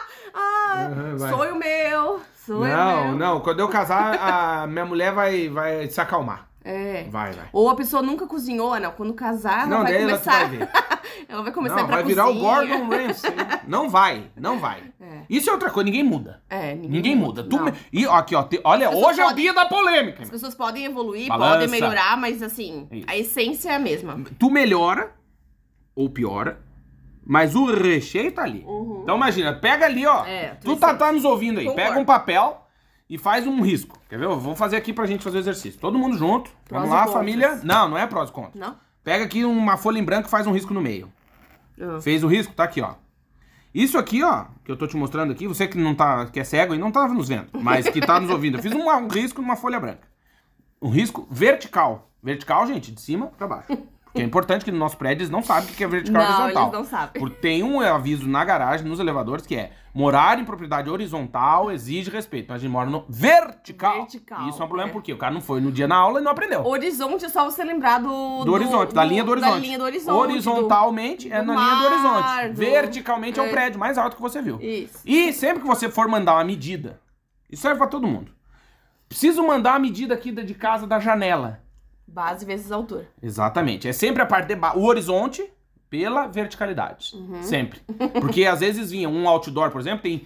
Vai. Sonho meu. Não, quando eu casar, a minha mulher vai se acalmar. É. Vai. Ou a pessoa nunca cozinhou, não. Quando casar, ela Não, vai daí começar. ela vai ver. Ela vai começar Não, a ir pra vai virar cozinha. o Gordon Ramsay. Não vai. É. Isso é outra coisa, ninguém muda. Ninguém muda. Não. E aqui, ó, olha, As pessoas hoje é o podem- dia da polêmica. As pessoas podem evoluir, Balança. podem melhorar, mas assim, Isso. a essência é a mesma. Tu melhora ou piora, mas o recheio tá ali. Então imagina, pega ali, ó. Tu tá nos ouvindo aí. Concordo. Pega um papel e faz um risco. Quer ver? Eu vou fazer aqui pra gente fazer o exercício. Todo mundo junto. Prós Vamos e lá, contras. família. Não é prós e contras. Não? Pega aqui uma folha em branco e faz um risco no meio. Ah. Fez o risco? Tá aqui, ó. Isso aqui, ó, que eu tô te mostrando aqui, você que não tá, que é cego e não tá nos vendo, mas que tá nos ouvindo. Eu fiz um risco numa folha branca. Um risco vertical. Vertical, gente, de cima pra baixo. Porque é importante que no nosso prédio eles não sabem o que é vertical e Não, horizontal. eles não sabem. Porque tem um aviso na garagem, nos elevadores, que é morar em propriedade horizontal exige respeito. Então a gente mora no vertical. Vertical, E isso é um problema é. porque o cara não foi no dia na aula e não aprendeu. Horizonte é só você lembrar do horizonte, da linha do horizonte. Da linha do horizonte. Horizontalmente é do na linha do horizonte. mar, do- Verticalmente é o prédio mais alto que você viu. Isso. E sempre que você for mandar uma medida, isso serve pra todo mundo. Preciso mandar uma medida aqui de casa da janela. Base vezes altura. Exatamente. É sempre a parte de baixo. O horizonte pela verticalidade. Sempre. Porque às vezes vinha um outdoor, por exemplo, tem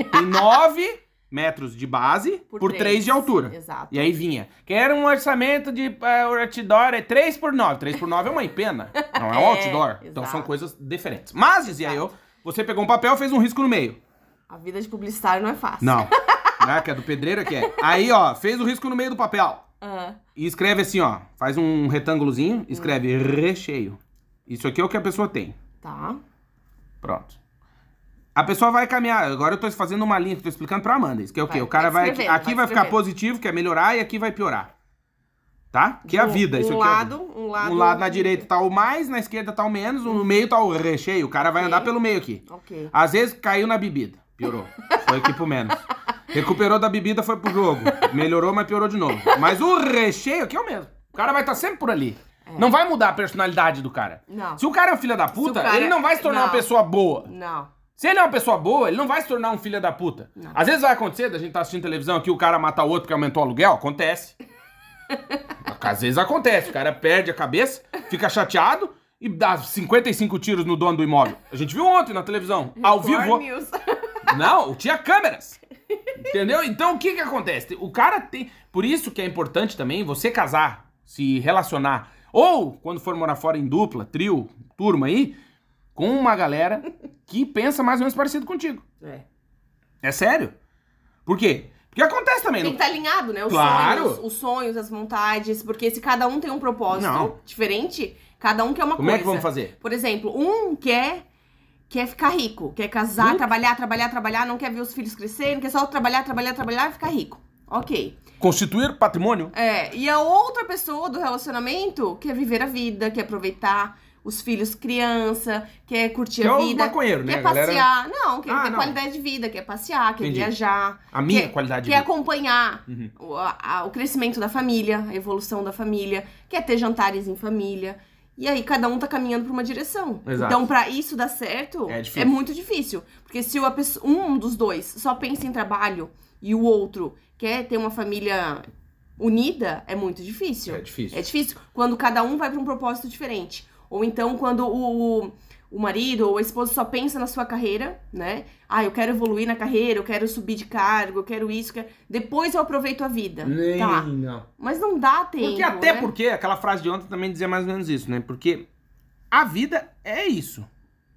9 metros de base por 3 de altura. Exato. E aí vinha. Quero um orçamento de outdoor, é 3 por 9. 3 por 9 é uma empena. Não é um outdoor. Então exato. são coisas diferentes. Mas, dizia eu, você pegou um papel e fez um risco no meio. A vida de publicitário não é fácil. Não. Né? Que é do pedreiro que é. Aí, ó, fez o risco no meio do papel. E escreve assim, ó. Faz um retângulozinho, escreve recheio. Isso aqui é o que a pessoa tem. Tá. Pronto. A pessoa vai caminhar. Agora eu tô fazendo uma linha que eu tô explicando pra Amanda. Isso que é o quê? Vai, O cara vai vai. escrevendo, Aqui vai vai ficar escrevendo. positivo, que é melhorar, e aqui vai piorar. Tá? Que é a vida. Isso um aqui lado, é a vida. um lado. Um lado na direita tá o mais, na esquerda tá o menos, no meio tá o recheio. O cara vai andar pelo meio aqui. Ok. Às vezes caiu na bebida. Piorou. Foi aqui pro menos. Recuperou da bebida, foi pro jogo. Melhorou, mas piorou de novo. Mas o recheio aqui é o mesmo. O cara vai estar sempre por ali. Não vai mudar a personalidade do cara. Não. Se o cara é um filho da puta, cara- ele não vai se tornar uma não. pessoa boa. Não. Se ele é uma pessoa boa, ele não vai se tornar um filho da puta. Não. Às vezes vai acontecer, da gente tá assistindo televisão aqui, o cara matar o outro porque aumentou o aluguel. Acontece. Às vezes acontece. O cara perde a cabeça, fica chateado e dá 55 tiros no dono do imóvel. A gente viu ontem na televisão, ao vivo. Record News. Não, tinha câmeras. Entendeu? Então o que que acontece? O cara tem... Por isso que é importante também você casar, se relacionar. Ou, quando for morar fora em dupla, trio, turma aí, com uma galera que pensa mais ou menos parecido contigo. É sério. Por quê? Porque acontece também. Tem que estar alinhado, né? Os sonhos, as vontades. Porque se cada um tem um propósito Não. diferente, cada um quer uma Como coisa. é que vamos fazer? Por exemplo, um quer ficar rico, quer casar, trabalhar, não quer ver os filhos crescerem, quer só trabalhar e ficar rico. Ok. Constituir patrimônio. E a outra pessoa do relacionamento quer viver a vida, quer aproveitar os filhos criança, quer curtir Que é a o vida. maconheiro, né, Quer a galera? passear. Não, quer ter não. qualidade de vida, quer passear, quer Entendi. viajar. A minha quer, qualidade de quer vida. acompanhar o crescimento da família, a evolução da família, quer ter jantares em família. E aí cada um tá caminhando pra uma direção. Exato. Então pra isso dar certo, É difícil. é muito difícil. Porque se um dos dois só pensa em trabalho e o outro quer ter uma família unida, é muito difícil. É difícil. É difícil quando cada um vai pra um propósito diferente. Ou então quando o marido ou a esposa só pensa na sua carreira, né? Ah, eu quero evoluir na carreira, eu quero subir de cargo, eu quero isso, depois eu aproveito a vida. Tá. Não. Mas não dá tempo, Porque até né? porque, aquela frase de ontem também dizia mais ou menos isso, né? Porque a vida é isso.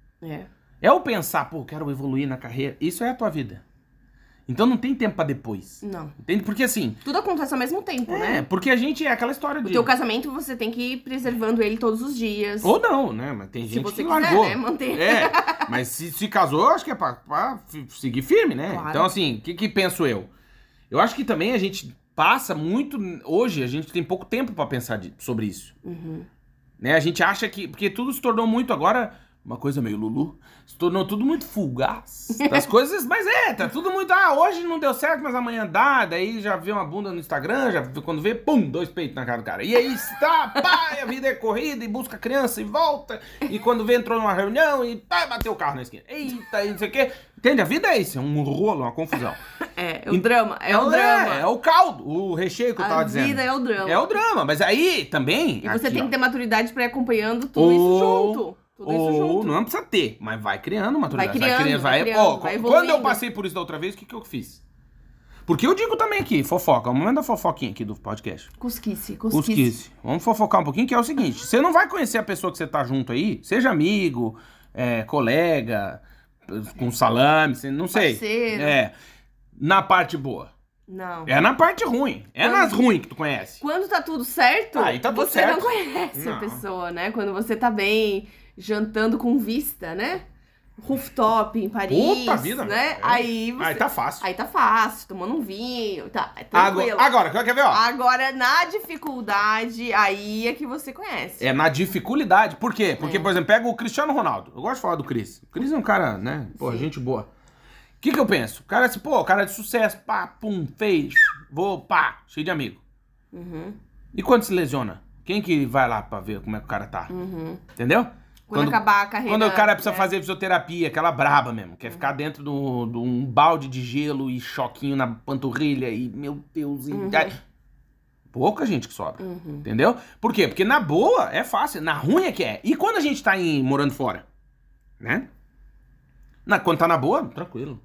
É o pensar, pô, quero evoluir na carreira. Isso é a tua vida. Então não tem tempo pra depois. Não. Entende? Porque assim... Tudo acontece ao mesmo tempo, né? porque a gente é aquela história O de... teu casamento, você tem que ir preservando ele todos os dias. Ou não, né? Mas tem Se gente você que quiser, largou. né? Manter. Mas se casou, eu acho que é pra seguir firme, né? Claro. Então assim, o que penso eu? Eu acho que também a gente passa muito... Hoje a gente tem pouco tempo pra pensar sobre isso. Né? A gente acha que... Porque tudo se tornou muito agora... uma coisa meio Lulu. Se tornou tudo muito fugaz. Das coisas, mas tá tudo muito... hoje não deu certo, mas amanhã dá. Daí já vê uma bunda no Instagram, quando vê, pum, 2 peitos na cara do cara. E aí a vida é corrida, e busca a criança e volta. E quando vê, entrou numa reunião e bateu o carro na esquina. Eita, e não sei o quê. Entende? A vida é isso, é um rolo, uma confusão. O drama, o drama. É o caldo, o recheio que eu tava dizendo. A vida é o drama. É o drama, mas aí também... E você aqui, tem que ter maturidade pra ir acompanhando tudo isso junto. Não precisa ter, mas vai criando maturidade. Vai criando. Quando eu passei por isso da outra vez, o que eu fiz? Porque eu digo também aqui, fofoca, é o momento da fofoquinha aqui do podcast. Cusquice. Vamos fofocar um pouquinho, que é o seguinte, você não vai conhecer a pessoa que você tá junto aí, seja amigo, colega, com salame, não sei. Parceiro. Na parte boa. Não. É na parte ruim. Nas ruins que tu conhece. Quando tá tudo certo, aí tá tudo você certo. não conhece a pessoa, né? Quando você tá bem, jantando com vista, né? Rooftop em Paris, Puta vida, né? Aí tá fácil. Aí tá fácil, tomando um vinho, tá tranquilo. Agora, quer ver, ó? Agora, na dificuldade, aí é que você conhece. É na dificuldade. Por quê? Porque, por exemplo, pega o Cristiano Ronaldo. Eu gosto de falar do Cris. O Cris é um cara, né? Pô, gente boa. O que eu penso? O cara assim, cara de sucesso, pá, pum, fez, cheio de amigo. E quando se lesiona? Quem que vai lá pra ver como é que o cara tá? Entendeu? Quando acabar a carreira... Quando o cara precisa fazer fisioterapia, aquela braba mesmo, quer ficar dentro de um balde de gelo e choquinho na panturrilha e, meu Deus... Pouca gente que sobra, entendeu? Por quê? Porque na boa é fácil, na ruim é que é. E quando a gente tá morando fora, né? Quando tá na boa, tranquilo.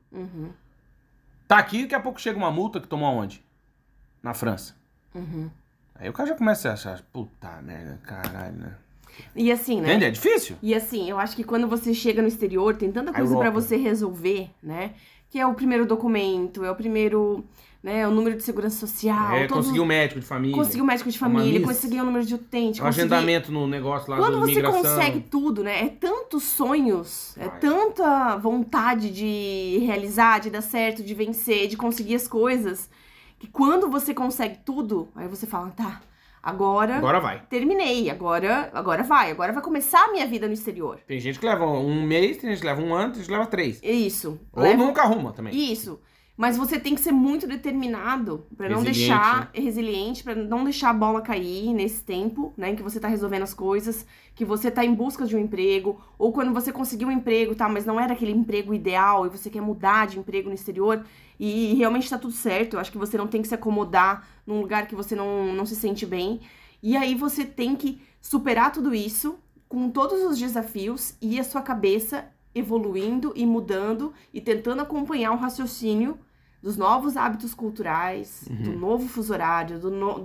Tá aqui, daqui a pouco chega uma multa que tomou aonde? Na França. Aí o cara já começa a achar, puta merda, caralho, né? E assim, né? Entende? É difícil. E assim, eu acho que quando você chega no exterior, tem tanta coisa pra você resolver, né? Que é o primeiro documento, é o primeiro, né? O número de segurança social. Conseguir um médico de família. Conseguir um médico de família, conseguir um número de utente. Um agendamento no negócio lá quando da imigração. Quando você consegue tudo, né? É tantos sonhos, é tanta vontade de realizar, de dar certo, de vencer, de conseguir as coisas, que quando você consegue tudo, aí você fala, tá... Agora vai. Terminei, agora vai começar a minha vida no exterior. Tem gente que leva um mês, tem gente que leva um ano, tem gente que leva 3. Isso. Ou nunca arruma também. Isso. Mas você tem que ser muito determinado pra não deixar resiliente, pra não deixar a bola cair nesse tempo, né, em que você tá resolvendo as coisas, que você tá em busca de um emprego, ou quando você conseguiu um emprego, tá, mas não era aquele emprego ideal e você quer mudar de emprego no exterior e realmente tá tudo certo. Eu acho que você não tem que se acomodar num lugar que você não se sente bem. E aí você tem que superar tudo isso com todos os desafios e a sua cabeça evoluindo e mudando e tentando acompanhar o raciocínio dos novos hábitos culturais, do novo fuso horário,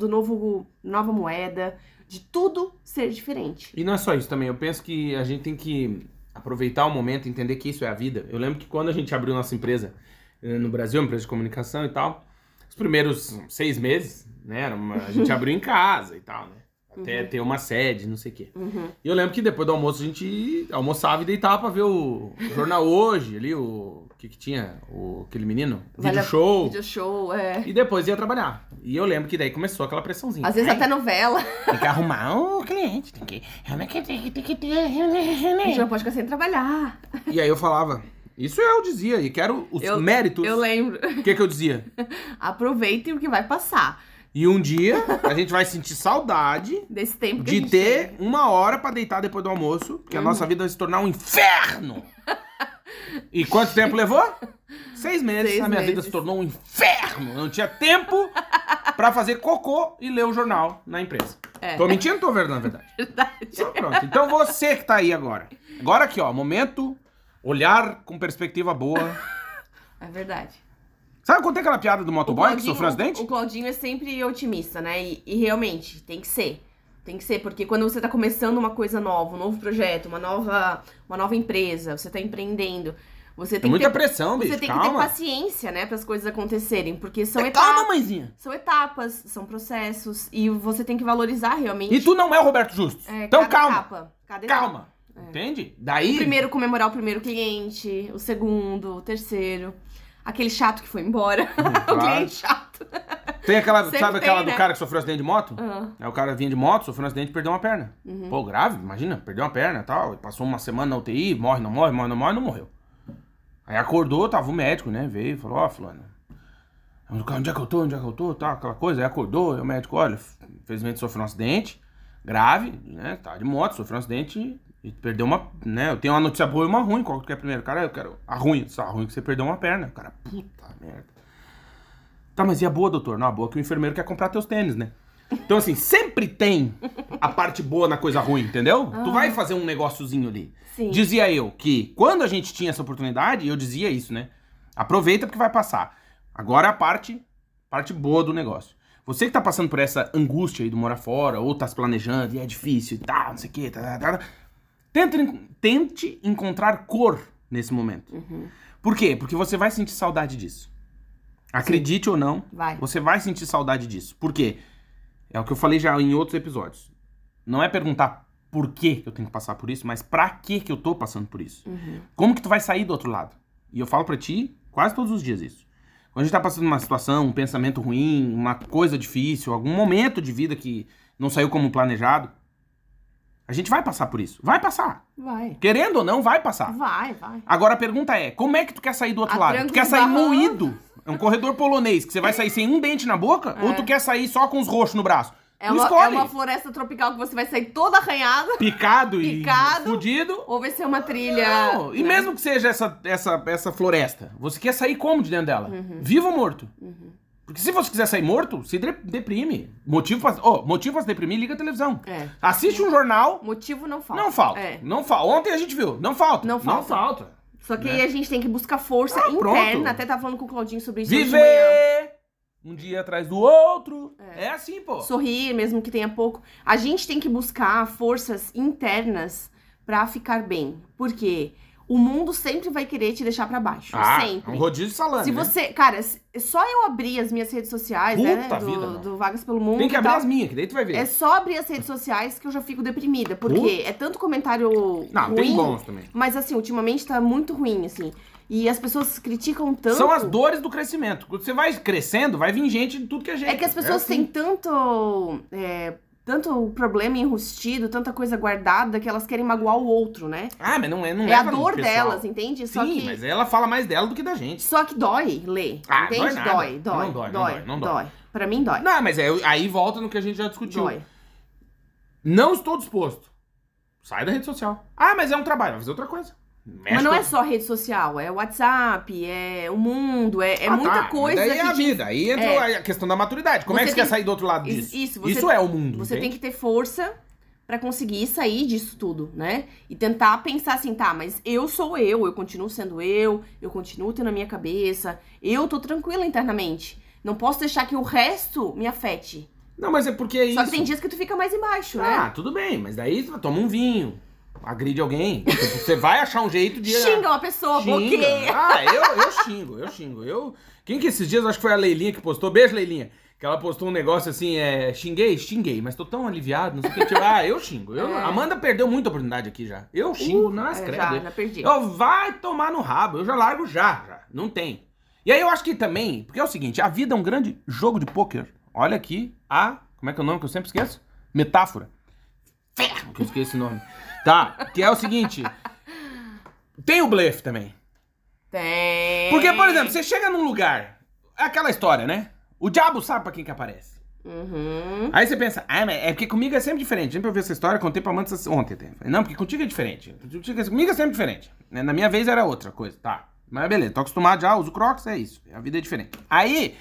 nova moeda, de tudo ser diferente. E não é só isso também, eu penso que a gente tem que aproveitar o momento e entender que isso é a vida. Eu lembro que quando a gente abriu nossa empresa no Brasil, uma empresa de comunicação e tal, os primeiros 6 meses, né, a gente abriu em casa e tal, né? Até ter uma sede, não sei o quê. E eu lembro que depois do almoço a gente almoçava e deitava pra ver o Jornal Hoje, ali, o que tinha, aquele menino, Video Show, E depois ia trabalhar. E eu lembro que daí começou aquela pressãozinha. Às vezes até novela. Tem que arrumar o cliente, tem que ter... A gente não pode ficar sem trabalhar. E aí eu falava... Isso eu dizia, e quero os méritos. Eu lembro. O que eu dizia? Aproveitem o que vai passar. E um dia a gente vai sentir saudade desse tempo que de ter 1 hora pra deitar depois do almoço, porque a nossa vida vai se tornar um inferno. E quanto tempo levou? 6 meses. A minha vida se tornou um inferno. Eu não tinha tempo pra fazer cocô e ler o jornal na empresa. Tô mentindo ou tô vendo, na verdade? Verdade. Então, pronto. Então você que tá aí agora. Agora aqui, ó, momento, olhar com perspectiva boa. É verdade. Sabe quando tem aquela piada do motoboy que sofreu um acidente? O Claudinho é sempre otimista, né? E realmente, tem que ser. Tem que ser, porque quando você tá começando uma coisa nova, um novo projeto, uma nova empresa, você tá empreendendo, você tem muita pressão, bicho, você tem que ter paciência, né, para as coisas acontecerem, porque são Calma, mãezinha. São etapas, são processos, e você tem que valorizar realmente. E tu não é o Roberto Justus. Então calma. Calma. Entende? Daí... O primeiro comemorar o primeiro cliente, o segundo, o terceiro... Aquele chato que foi embora. Claro. O cliente chato. Tem aquela, Sempre sabe aquela tem, do né? cara que sofreu acidente de moto? Aham. Aí o cara vinha de moto, sofreu um acidente e perdeu uma perna. Pô, grave, imagina, perdeu uma perna e tal. Passou uma semana na UTI, morre, não morre, morre, não morre, não morreu. Aí acordou, tava o médico, né? Veio e falou, ó, fulano, onde é que eu tô, tá, aquela coisa. Aí acordou, aí o médico, olha, infelizmente sofreu um acidente grave, né? Tá de moto, sofreu um acidente e perdeu uma, né? Eu tenho uma notícia boa e uma ruim, qual que é primeiro? Cara, eu quero a ruim, só a ruim que você perdeu uma perna. O cara, puta merda. Tá, mas e a boa, doutor? Não, a boa é que o enfermeiro quer comprar teus tênis, né? Então, assim, sempre tem a parte boa na coisa ruim, entendeu? Tu vai fazer um negóciozinho ali. Sim. Dizia eu que quando a gente tinha essa oportunidade, eu dizia isso, né? Aproveita porque vai passar. Agora a parte boa do negócio. Você que tá passando por essa angústia aí do morar fora, ou tá se planejando, e é difícil e tal, não sei o quê, tente encontrar cor nesse momento. Por quê? Porque você vai sentir saudade disso. Acredite ou não, Vai. você vai sentir saudade disso. Por quê? É o que eu falei já em outros episódios. Não é perguntar por que eu tenho que passar por isso, mas pra que eu tô passando por isso. Como que tu vai sair do outro lado? E eu falo pra ti quase todos os dias isso. Quando a gente tá passando uma situação, um pensamento ruim, uma coisa difícil, algum momento de vida que não saiu como planejado, a gente vai passar por isso. Vai passar. Vai. Querendo ou não, vai passar. Vai. Agora a pergunta é, como é que tu quer sair do outro A lado? Tu trancos quer e sair barrancos. moído? É um corredor polonês, que você vai sair sem um dente na boca? Ou tu quer sair só com os roxos no braço? É Tu uma, escolhe. é uma floresta tropical que você vai sair toda arranhada. Picado e Picado. fudido. Ou vai ser uma trilha... Não, e né? mesmo que seja essa floresta, você quer sair como de dentro dela? Vivo ou morto? Porque se você quiser sair morto, se deprime. Motivo pra se deprimir, liga a televisão. É. Assiste um jornal, Motivo não falta. não falta. É. Não falta. Ontem a gente viu, não falta. Não falta. Só que aí a gente tem que buscar força interna. pronto. Até tava falando com o Claudinho sobre isso hoje de manhã. Viver um dia atrás do outro. É assim, pô. Sorrir, mesmo que tenha pouco. A gente tem que buscar forças internas pra ficar bem. Por quê? O mundo sempre vai querer te deixar pra baixo. Sempre. Um rodízio de salame, Se né? você... Cara, só eu abrir as minhas redes sociais, né? Puta vida, não. Do Vagas pelo Mundo Tem que e abrir tal. as minhas, que daí tu vai ver. É só abrir as redes sociais que eu já fico deprimida. Porque é tanto comentário Não, ruim. tem bons também. Mas assim, ultimamente tá muito ruim, assim. E as pessoas criticam tanto. São as dores do crescimento. Quando você vai crescendo, vai vir gente de tudo que é jeito. É que as pessoas assim. têm tanto problema enrustido, tanta coisa guardada, que elas querem magoar o outro, né? Ah, mas não é É a no dor pessoal. delas, entende? Só Sim, que, mas ela fala mais dela do que da gente. só que dói ler, Ah, entende? dói nada. Dói. Não dói. Pra mim, dói. Não, mas aí volta no que a gente já discutiu. Dói. Não estou disposto. Sai da rede social. Ah, mas é um trabalho. Vai fazer outra coisa. Mexe Mas não com- é só rede social, é WhatsApp, é o mundo, é muita tá, coisa mas daí é a que te- vida. Aí entra a questão da maturidade. Como é que Você você quer tem- sair do outro lado disso? Isso é o mundo. Você entende? tem que ter força pra conseguir sair disso tudo, né? E tentar pensar assim, tá, mas eu sou eu continuo sendo eu continuo tendo a minha cabeça, eu tô tranquila internamente. Não posso deixar que o resto me afete. Não, mas é porque é isso. Só que tem dias que tu fica mais embaixo, né? Ah, tudo bem, mas daí você toma um vinho, agride alguém. Você vai achar um jeito de... Xinga uma pessoa, bloqueia. Ah, eu xingo. Quem que esses dias, acho que foi a Leilinha que postou, beijo Leilinha, que ela postou um negócio assim, xinguei, mas tô tão aliviado, não sei o que, tipo, eu xingo. A Amanda perdeu muita oportunidade aqui já. Eu xingo, nas credo. já perdi. Vai tomar no rabo, eu já largo já, não tem. E aí eu acho que também, porque é o seguinte, a vida é um grande jogo de pôquer. Olha aqui como é que é o nome que eu sempre esqueço? Metáfora. Ferro, que eu esqueci esse nome. Tá, que é o seguinte, tem o blefe também. Tem. Porque, por exemplo, você chega num lugar, é aquela história, né? O diabo sabe pra quem que aparece. Uhum. Aí você pensa, mas é porque comigo é sempre diferente. Sempre eu vi essa história, contei pra Amanda ontem até. Não, porque contigo é diferente. Comigo é sempre diferente. Na minha vez era outra coisa, tá. Mas beleza, tô acostumado já, uso Crocs, é isso. A vida é diferente. Aí,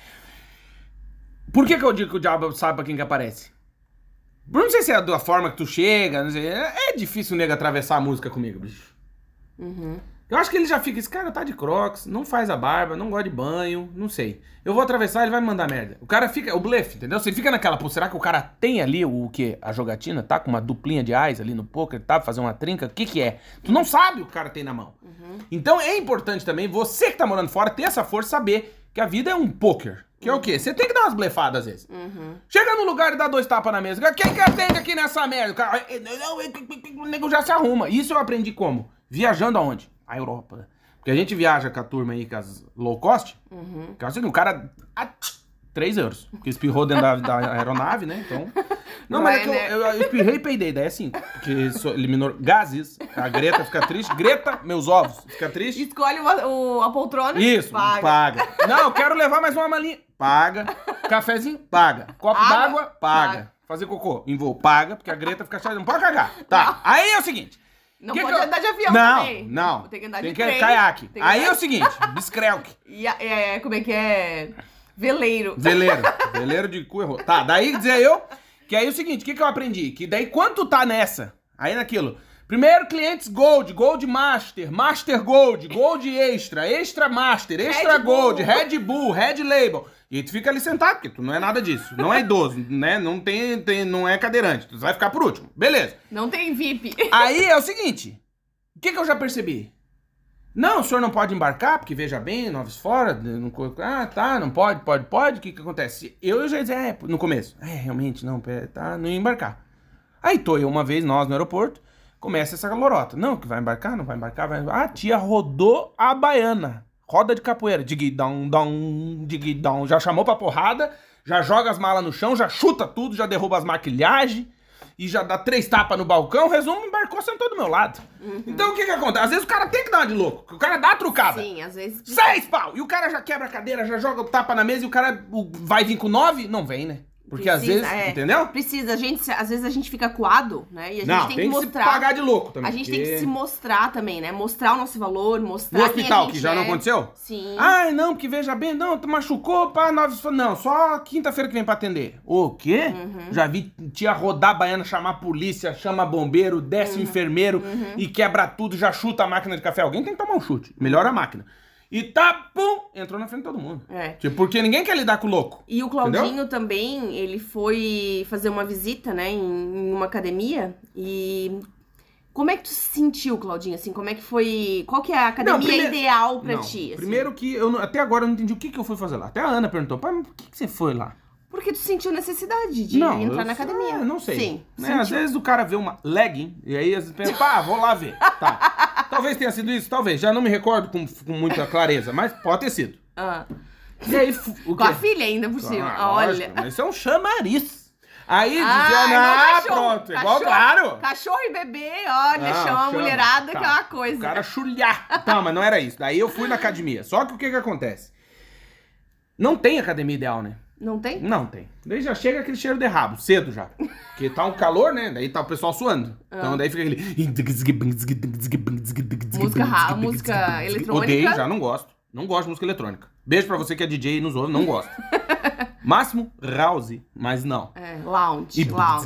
por que eu digo que o diabo sabe pra quem que aparece? Não sei se é da forma que tu chega, não sei. É difícil o nego atravessar a música comigo, bicho. Eu acho que ele já fica, esse cara tá de Crocs, não faz a barba, não gosta de banho, não sei. Eu vou atravessar, ele vai me mandar merda. O cara fica, o blefe, entendeu? Você fica naquela, pô, será que o cara tem ali o quê? A jogatina, tá com uma duplinha de ais ali no poker, tá? Fazer uma trinca, o que que é? Tu não sabe o que o cara tem na mão. Então é importante também, você que tá morando fora, ter essa força, saber que a vida é um poker. Que é o quê? Você tem que dar umas blefadas às vezes. Chega no lugar e dá 2 tapas na mesa. Quem que atende aqui nessa merda? O cara, o nego já se arruma. Isso eu aprendi como? Viajando aonde? A Europa. Porque a gente viaja com a turma aí, com as low cost. Que é o seguinte, o cara 3 euros. Porque espirrou dentro da aeronave, né? Então. Não, mas é que eu espirrei e peidei, daí é 5. Porque eliminou gases. A Greta fica triste. Greta, meus ovos, fica triste. Escolhe a poltrona. Isso, paga. Não, eu quero levar mais uma malinha. Paga. Cafezinho, paga. Copo d'água, paga. Fazer cocô em voo, paga, porque a Greta fica chata. Não pode cagar. Tá. Aí é o seguinte. Não pode andar de avião não, também. Não, tem que andar tem de que trem. caiaque. Aí é o seguinte, biscrelk. E como é que é? Veleiro. Veleiro de cu errou. Tá, daí dizer eu, que aí é o seguinte, o que eu aprendi? Que daí quando tu tá nessa, aí naquilo, primeiro clientes Gold, Gold Master, Master Gold, Gold Extra, Extra Master, Extra Red Gold, Bull. Red Bull, Red Label. E aí tu fica ali sentado, porque tu não é nada disso. Não é idoso, né? Não não é cadeirante. Tu vai ficar por último. Beleza. Não tem VIP. Aí é o seguinte, o que eu já percebi? Não, o senhor não pode embarcar, porque veja bem, noves fora, tá, não pode, o que acontece? Eu já dizia, no começo, realmente, não, tá, não ia embarcar. Aí tô eu uma vez, nós no aeroporto, começa essa lorota, não, que vai embarcar, não vai embarcar, a tia rodou a baiana, roda de capoeira, digidão, já chamou pra porrada, já joga as malas no chão, já chuta tudo, já derruba as maquilhagens, e já dá 3 tapas no balcão, resumo, embarcou, sentou do meu lado. Então o que acontece? Às vezes o cara tem que dar uma de louco, o cara dá a trucada. Sim, às vezes... 6 pau! E o cara já quebra a cadeira, já joga o tapa na mesa e o cara vai vir com 9? Não vem, né? Porque Precisa, às vezes, entendeu? Precisa, às vezes a gente fica coado, né? E a gente Não, tem que mostrar. Se pagar de louco também. A gente tem que se mostrar também, né? Mostrar o nosso valor, mostrar No hospital, quem a gente que já não aconteceu? Sim. Ai, não, porque veja bem, não, tu machucou, pá, 9... Não, só quinta-feira que vem pra atender. O quê? Já vi tia rodar a baiana, chamar a polícia, chama bombeiro, desce o enfermeiro e quebra tudo, já chuta a máquina de café. Alguém tem que tomar um chute. Melhora a máquina. E tá, pum, entrou na frente de todo mundo. Tipo, porque ninguém quer lidar com o louco. E o Claudinho também, ele foi fazer uma visita, né, em uma academia. E como é que tu se sentiu, Claudinho? Assim, como é que foi... Qual que é a academia ideal pra ti? Assim? Primeiro que até agora eu não entendi o que eu fui fazer lá. Até a Ana perguntou, pai, mas por que você foi lá? Porque tu sentiu necessidade de entrar na academia. Não sei. Sim. Né? Às vezes o cara vê uma legging, e aí às vezes pensa, pá, vou lá ver. Tá. Talvez tenha sido isso, talvez. Já não me recordo com muita clareza, mas pode ter sido. E aí, com a filha ainda por cima. Lógico, olha. mas isso é um chamariz. Aí dizia, pronto, igual, claro. Cachorro e bebê, olha, chama a mulherada, tá. que é uma coisa. O cara chulhar. Não, mas não era isso. Daí eu fui na academia. Só que o que acontece? Não tem academia ideal, né? Não tem? Não tem. Daí já chega aquele cheiro de rabo, cedo já. Porque tá um calor, né? Daí tá o pessoal suando. Então daí fica aquele... Música eletrônica. Odeio, já não gosto. Não gosto de música eletrônica. Beijo pra você que é DJ e nos ouve, não gosto. Máximo, house, mas não. Lounge.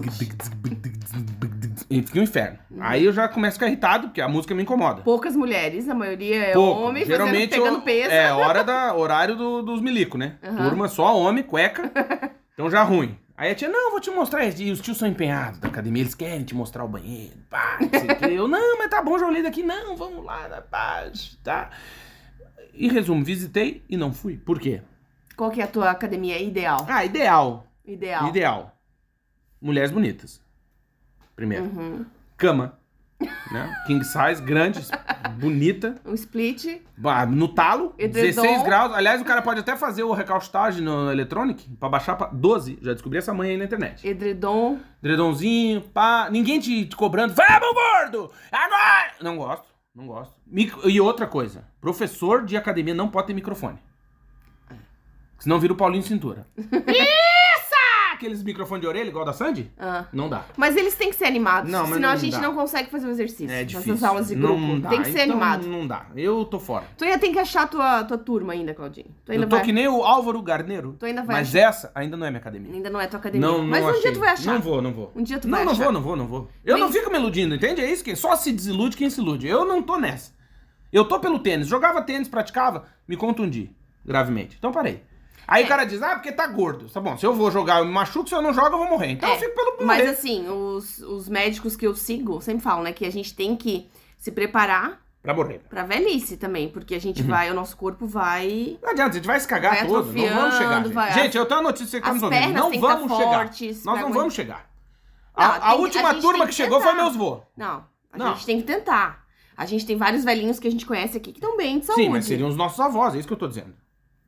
E fica um inferno. Aí eu já começo a ficar irritado, porque a música me incomoda. Poucas mulheres, a maioria é homem, geralmente pegando peso. É horário dos milico, né? Turma só homem, cueca. Então já ruim. Aí a tia, não, vou te mostrar. E os tios são empenhados da academia, eles querem te mostrar o banheiro. Pá, não sei o quê. Eu, não, mas tá bom, já olhei daqui. Não, vamos lá, paz, tá? Em resumo, visitei e não fui. Por quê? Qual que é a tua academia ideal? Ideal. Mulheres bonitas. Primeiro. Cama. Né? King size, grande, bonita. Um split. No talo, Edredom. 16 graus. Aliás, o cara pode até fazer o recalchutagem no Electronic pra baixar pra 12. Já descobri essa manhã aí na internet. Edredomzinho, pá. Ninguém te cobrando. Vamos, gordo! Agora! Não gosto. E outra coisa. Professor de academia não pode ter microfone. Senão vira o Paulinho Cintura. Isso! Aqueles microfones de orelha, igual da Sandy? Não dá. Mas eles têm que ser animados, não, senão a gente não consegue fazer o exercício. É difícil. Nessas aulas de grupo. Não dá. Tem que ser animado. Não dá. Eu tô fora. Tu ainda tem que achar tua turma ainda, Claudinho. Eu tô que nem o Álvaro Garneiro. Tu ainda vai mas essa ainda não é minha academia. Ainda não é tua academia. Não, mas um dia tu vai achar. Não vou. Um dia tu vai achar. Não vou. Eu não fico me iludindo, entende? É isso que só se desilude quem se ilude. Eu não tô nessa. Eu tô pelo tênis. Jogava tênis, praticava, me contundi gravemente. Então parei. Aí o cara diz, porque tá gordo. Tá bom, se eu vou jogar, eu me machuco, se eu não jogo, eu vou morrer. Então eu fico pelo morrer. Mas assim, os médicos que eu sigo sempre falam, né, que a gente tem que se preparar pra morrer. Pra velhice também, porque a gente vai, o nosso corpo vai... Não adianta, a gente vai se cagar todo, não vamos chegar. Gente, eu tenho uma notícia que você tá nos ouvindo. Não vamos chegar. Nós não vamos chegar. A última turma que chegou foi meus vô. Não, a gente tem que tentar. A gente tem vários velhinhos que a gente conhece aqui que estão bem de saúde. Sim, mas seriam os nossos avós, é isso que eu tô dizendo.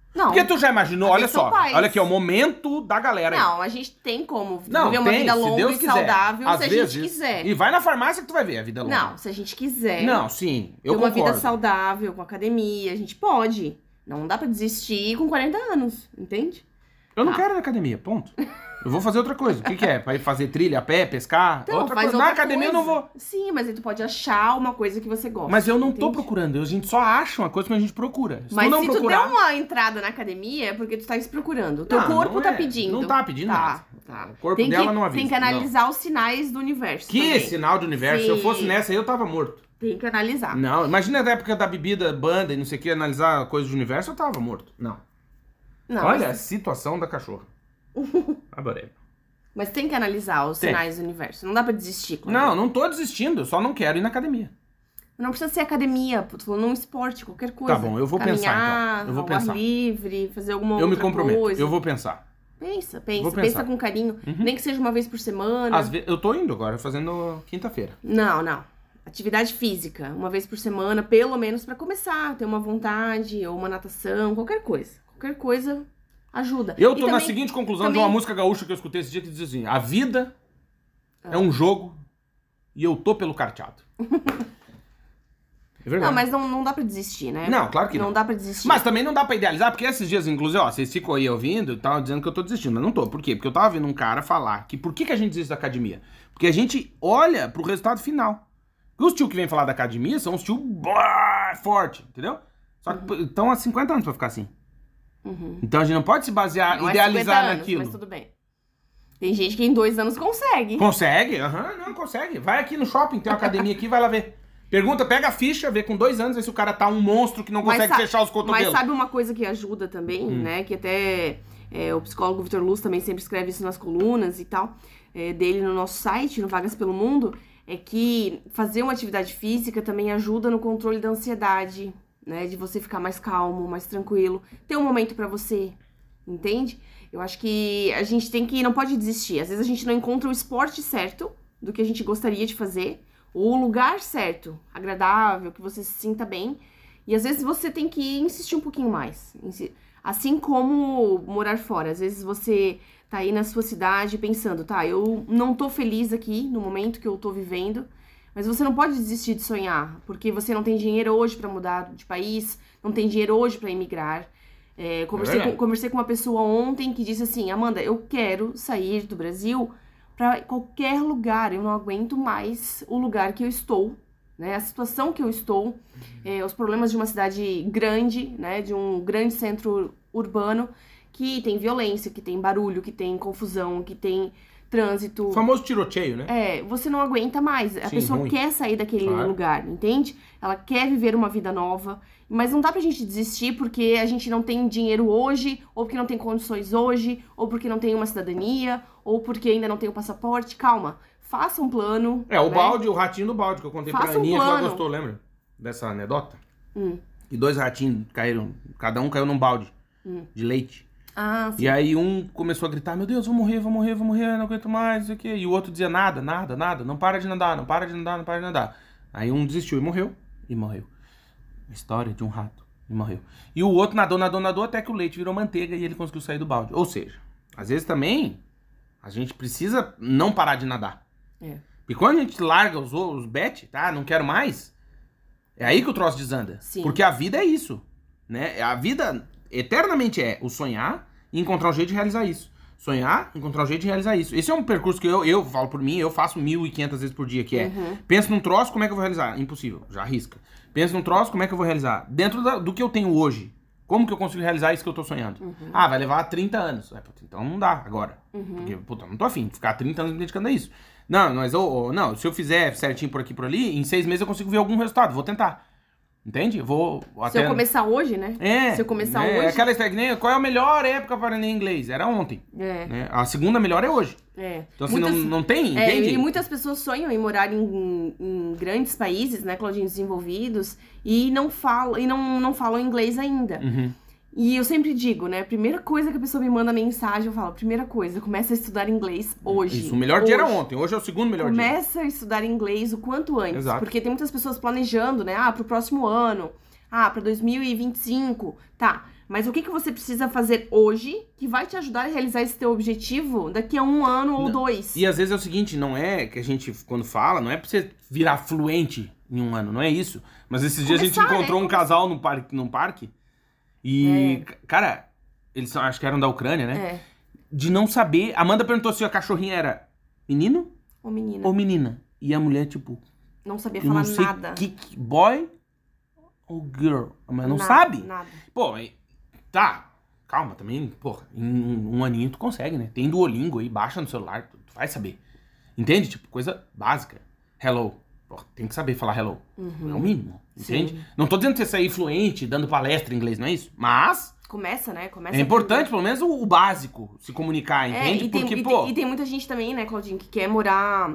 Não. Porque tu já imaginou, Às olha vezes são só, pais. olha aqui, é o momento da galera aí. Não, a gente tem como Não, viver uma tem, vida se longa Deus e quiser. saudável Às se a vezes, gente quiser. E vai na farmácia que tu vai ver a vida longa. Não, se a gente quiser Não, sim, eu ter uma concordo. vida saudável, com academia, a gente pode. Não dá pra desistir com 40 anos, entende? Eu não Tá. quero ir na academia, ponto. Eu vou fazer outra coisa. O que é? Pra ir fazer trilha a pé, pescar? Então, outra faz coisa. outra Na academia coisa. eu não vou. Sim, mas aí tu pode achar uma coisa que você gosta. Mas eu não tô entende? procurando. A gente só acha uma coisa que a gente procura. Se Mas tu não se procurar... tu der uma entrada na academia, é porque tu tá se procurando. O teu Não, corpo não tá é. pedindo. Não tá pedindo nada. Tá. O corpo tem dela que, não avisa. Tem que analisar os sinais do universo. Que também. sinal de universo. Se eu Sim. fosse nessa aí, eu tava morto. Tem que analisar. Não, imagina na época da bebida, banda e não sei o que, analisar coisas do universo, eu tava morto. Não. Não, Olha a mas, situação da cachorra. Adorei. mas tem que analisar os Tem. sinais do universo. Não dá pra desistir. Cláudia. Não, não tô desistindo, eu só não quero ir na academia. Não precisa ser academia, tô falando um esporte, qualquer coisa. Tá bom, eu vou pensar, Caminhar, então. Eu vou ao pensar. ar livre, fazer alguma Eu me outra comprometo, coisa. eu vou pensar. Pensa, Vou pensar. pensa com carinho. Nem que seja uma vez por semana. Às vezes, eu tô indo agora, fazendo quinta-feira. Não. Atividade física, uma vez por semana, pelo menos pra começar, ter uma vontade, ou uma natação, qualquer coisa. Qualquer coisa ajuda. Eu E tô na também- seguinte conclusão também- de uma música gaúcha que eu escutei esse dia que diz assim: a vida é um jogo e eu tô pelo carteado. É verdade. Não, mas não dá pra desistir, né? Não, claro que não. Não dá pra desistir. Mas também não dá pra idealizar, porque esses dias, inclusive, ó, vocês ficam aí ouvindo e tal, dizendo que eu tô desistindo, mas não tô. Por quê? Porque eu tava vendo um cara falar que por que a gente desiste da academia? Porque a gente olha pro resultado final. E os tio que vem falar da academia são os tio forte, entendeu? Só que estão há 50 anos pra ficar assim. Então a gente não pode se basear, Não é idealizar 50 anos, naquilo. mas tudo bem. Tem gente que em 2 anos consegue. Consegue? Aham, não, consegue. Vai aqui no shopping, tem uma academia aqui, vai lá ver. Pergunta, pega a ficha, vê com 2 anos, vê se o cara tá um monstro que não Mas consegue fechar os cotovelos. Mas sabe uma coisa que ajuda também, né? Que até o psicólogo Vitor Luz também sempre escreve isso nas colunas e tal, dele no nosso site, no Vagas pelo Mundo, é que fazer uma atividade física também ajuda no controle da ansiedade, né? De você ficar mais calmo, mais tranquilo, ter um momento pra você, entende? Eu acho que a gente não pode desistir. Às vezes a gente não encontra o esporte certo do que a gente gostaria de fazer, ou o lugar certo, agradável, que você se sinta bem. E às vezes você tem que insistir um pouquinho mais. Assim como morar fora. Às vezes você tá aí na sua cidade pensando, tá, eu não tô feliz aqui no momento que eu tô vivendo, mas você não pode desistir de sonhar, porque você não tem dinheiro hoje pra mudar de país, não tem dinheiro hoje pra emigrar. Conversei com uma pessoa ontem que disse assim: Amanda, eu quero sair do Brasil pra qualquer lugar, eu não aguento mais o lugar que eu estou, né? A situação que eu estou, os problemas de uma cidade grande, né? De um grande centro urbano que tem violência, que tem barulho, que tem confusão, que tem trânsito. O famoso tiroteio, né? Você não aguenta mais. A Sim, pessoa ruim. quer sair daquele Claro. lugar, entende? Ela quer viver uma vida nova, mas não dá pra gente desistir porque a gente não tem dinheiro hoje, ou porque não tem condições hoje, ou porque não tem uma cidadania, ou porque ainda não tem o passaporte. Calma, faça um plano. É, o né? balde, o ratinho do balde, que eu contei pra Faça um Aninha, que ela plano. gostou, lembra? Dessa anedota? E 2 ratinhos caíram, cada um caiu num balde de leite. Ah, sim. E aí um começou a gritar, meu Deus, vou morrer, não aguento mais, não sei o quê. E o outro dizia, nada, não para de nadar, não para de nadar. Aí um desistiu e morreu. A história de um rato, e morreu. E o outro nadou, até que o leite virou manteiga e ele conseguiu sair do balde. Ou seja, às vezes também, a gente precisa não parar de nadar. E quando a gente larga os bet, tá, não quero mais, é aí que o troço desanda. Sim. Porque a vida é isso, né? A vida eternamente é o sonhar e encontrar um jeito de realizar isso. Sonhar, encontrar um jeito de realizar isso. Esse é um percurso que eu falo por mim, eu faço 1.500 vezes por dia, que é, penso num troço, como é que eu vou realizar? Impossível, já arrisca. Penso num troço, como é que eu vou realizar? Dentro do que eu tenho hoje, como que eu consigo realizar isso que eu tô sonhando? Ah, vai levar 30 anos. Então não dá agora. Porque, puta, não tô afim de ficar 30 anos me dedicando a isso. Não, mas não, se eu fizer certinho por aqui e por ali, em 6 meses eu consigo ver algum resultado, vou tentar. Entende? Vou Se eu começar hoje, né? Se eu começar hoje. Aquela história que nem, qual é a melhor época para aprender inglês? Era ontem. Né? A segunda melhor é hoje. Então assim, não tem, entende? E muitas pessoas sonham em morar em grandes países, né, Claudinho, desenvolvidos, e não falam inglês ainda. E eu sempre digo, né, a primeira coisa que a pessoa me manda mensagem, eu falo, primeira coisa, começa a estudar inglês hoje. Isso, o melhor dia era ontem, hoje é o segundo melhor dia. Começa a estudar inglês o quanto antes. Exato. Porque tem muitas pessoas planejando, né, pro próximo ano, pra 2025, tá. Mas o que você precisa fazer hoje que vai te ajudar a realizar esse teu objetivo daqui a 1 ano ou 2? E às vezes é o seguinte, não é que a gente, quando fala, não é pra você virar fluente em 1 ano, não é isso. Mas esses dias a gente encontrou um casal num parque e, cara, eles acho que eram da Ucrânia, né? De não saber. Amanda perguntou se a cachorrinha era menino Ou menina. ou menina. E a mulher, tipo, Não sabia eu falar não sei nada. boy ou girl. Mas não sabe. Nada. Pô, tá, calma também, pô, em 1 aninho tu consegue, né? Tem Duolingo aí, baixa no celular, tu vai saber. Entende? Tipo, coisa básica. Hello. Pô, tem que saber falar hello. É o mínimo, entende? Sim. Não tô dizendo que você sair fluente, dando palestra em inglês, não é isso? Mas Começa, né? Começa é importante, pelo menos o básico, se comunicar, entende? E Porque, tem, pô, e tem muita gente também, né, Claudinho, que quer morar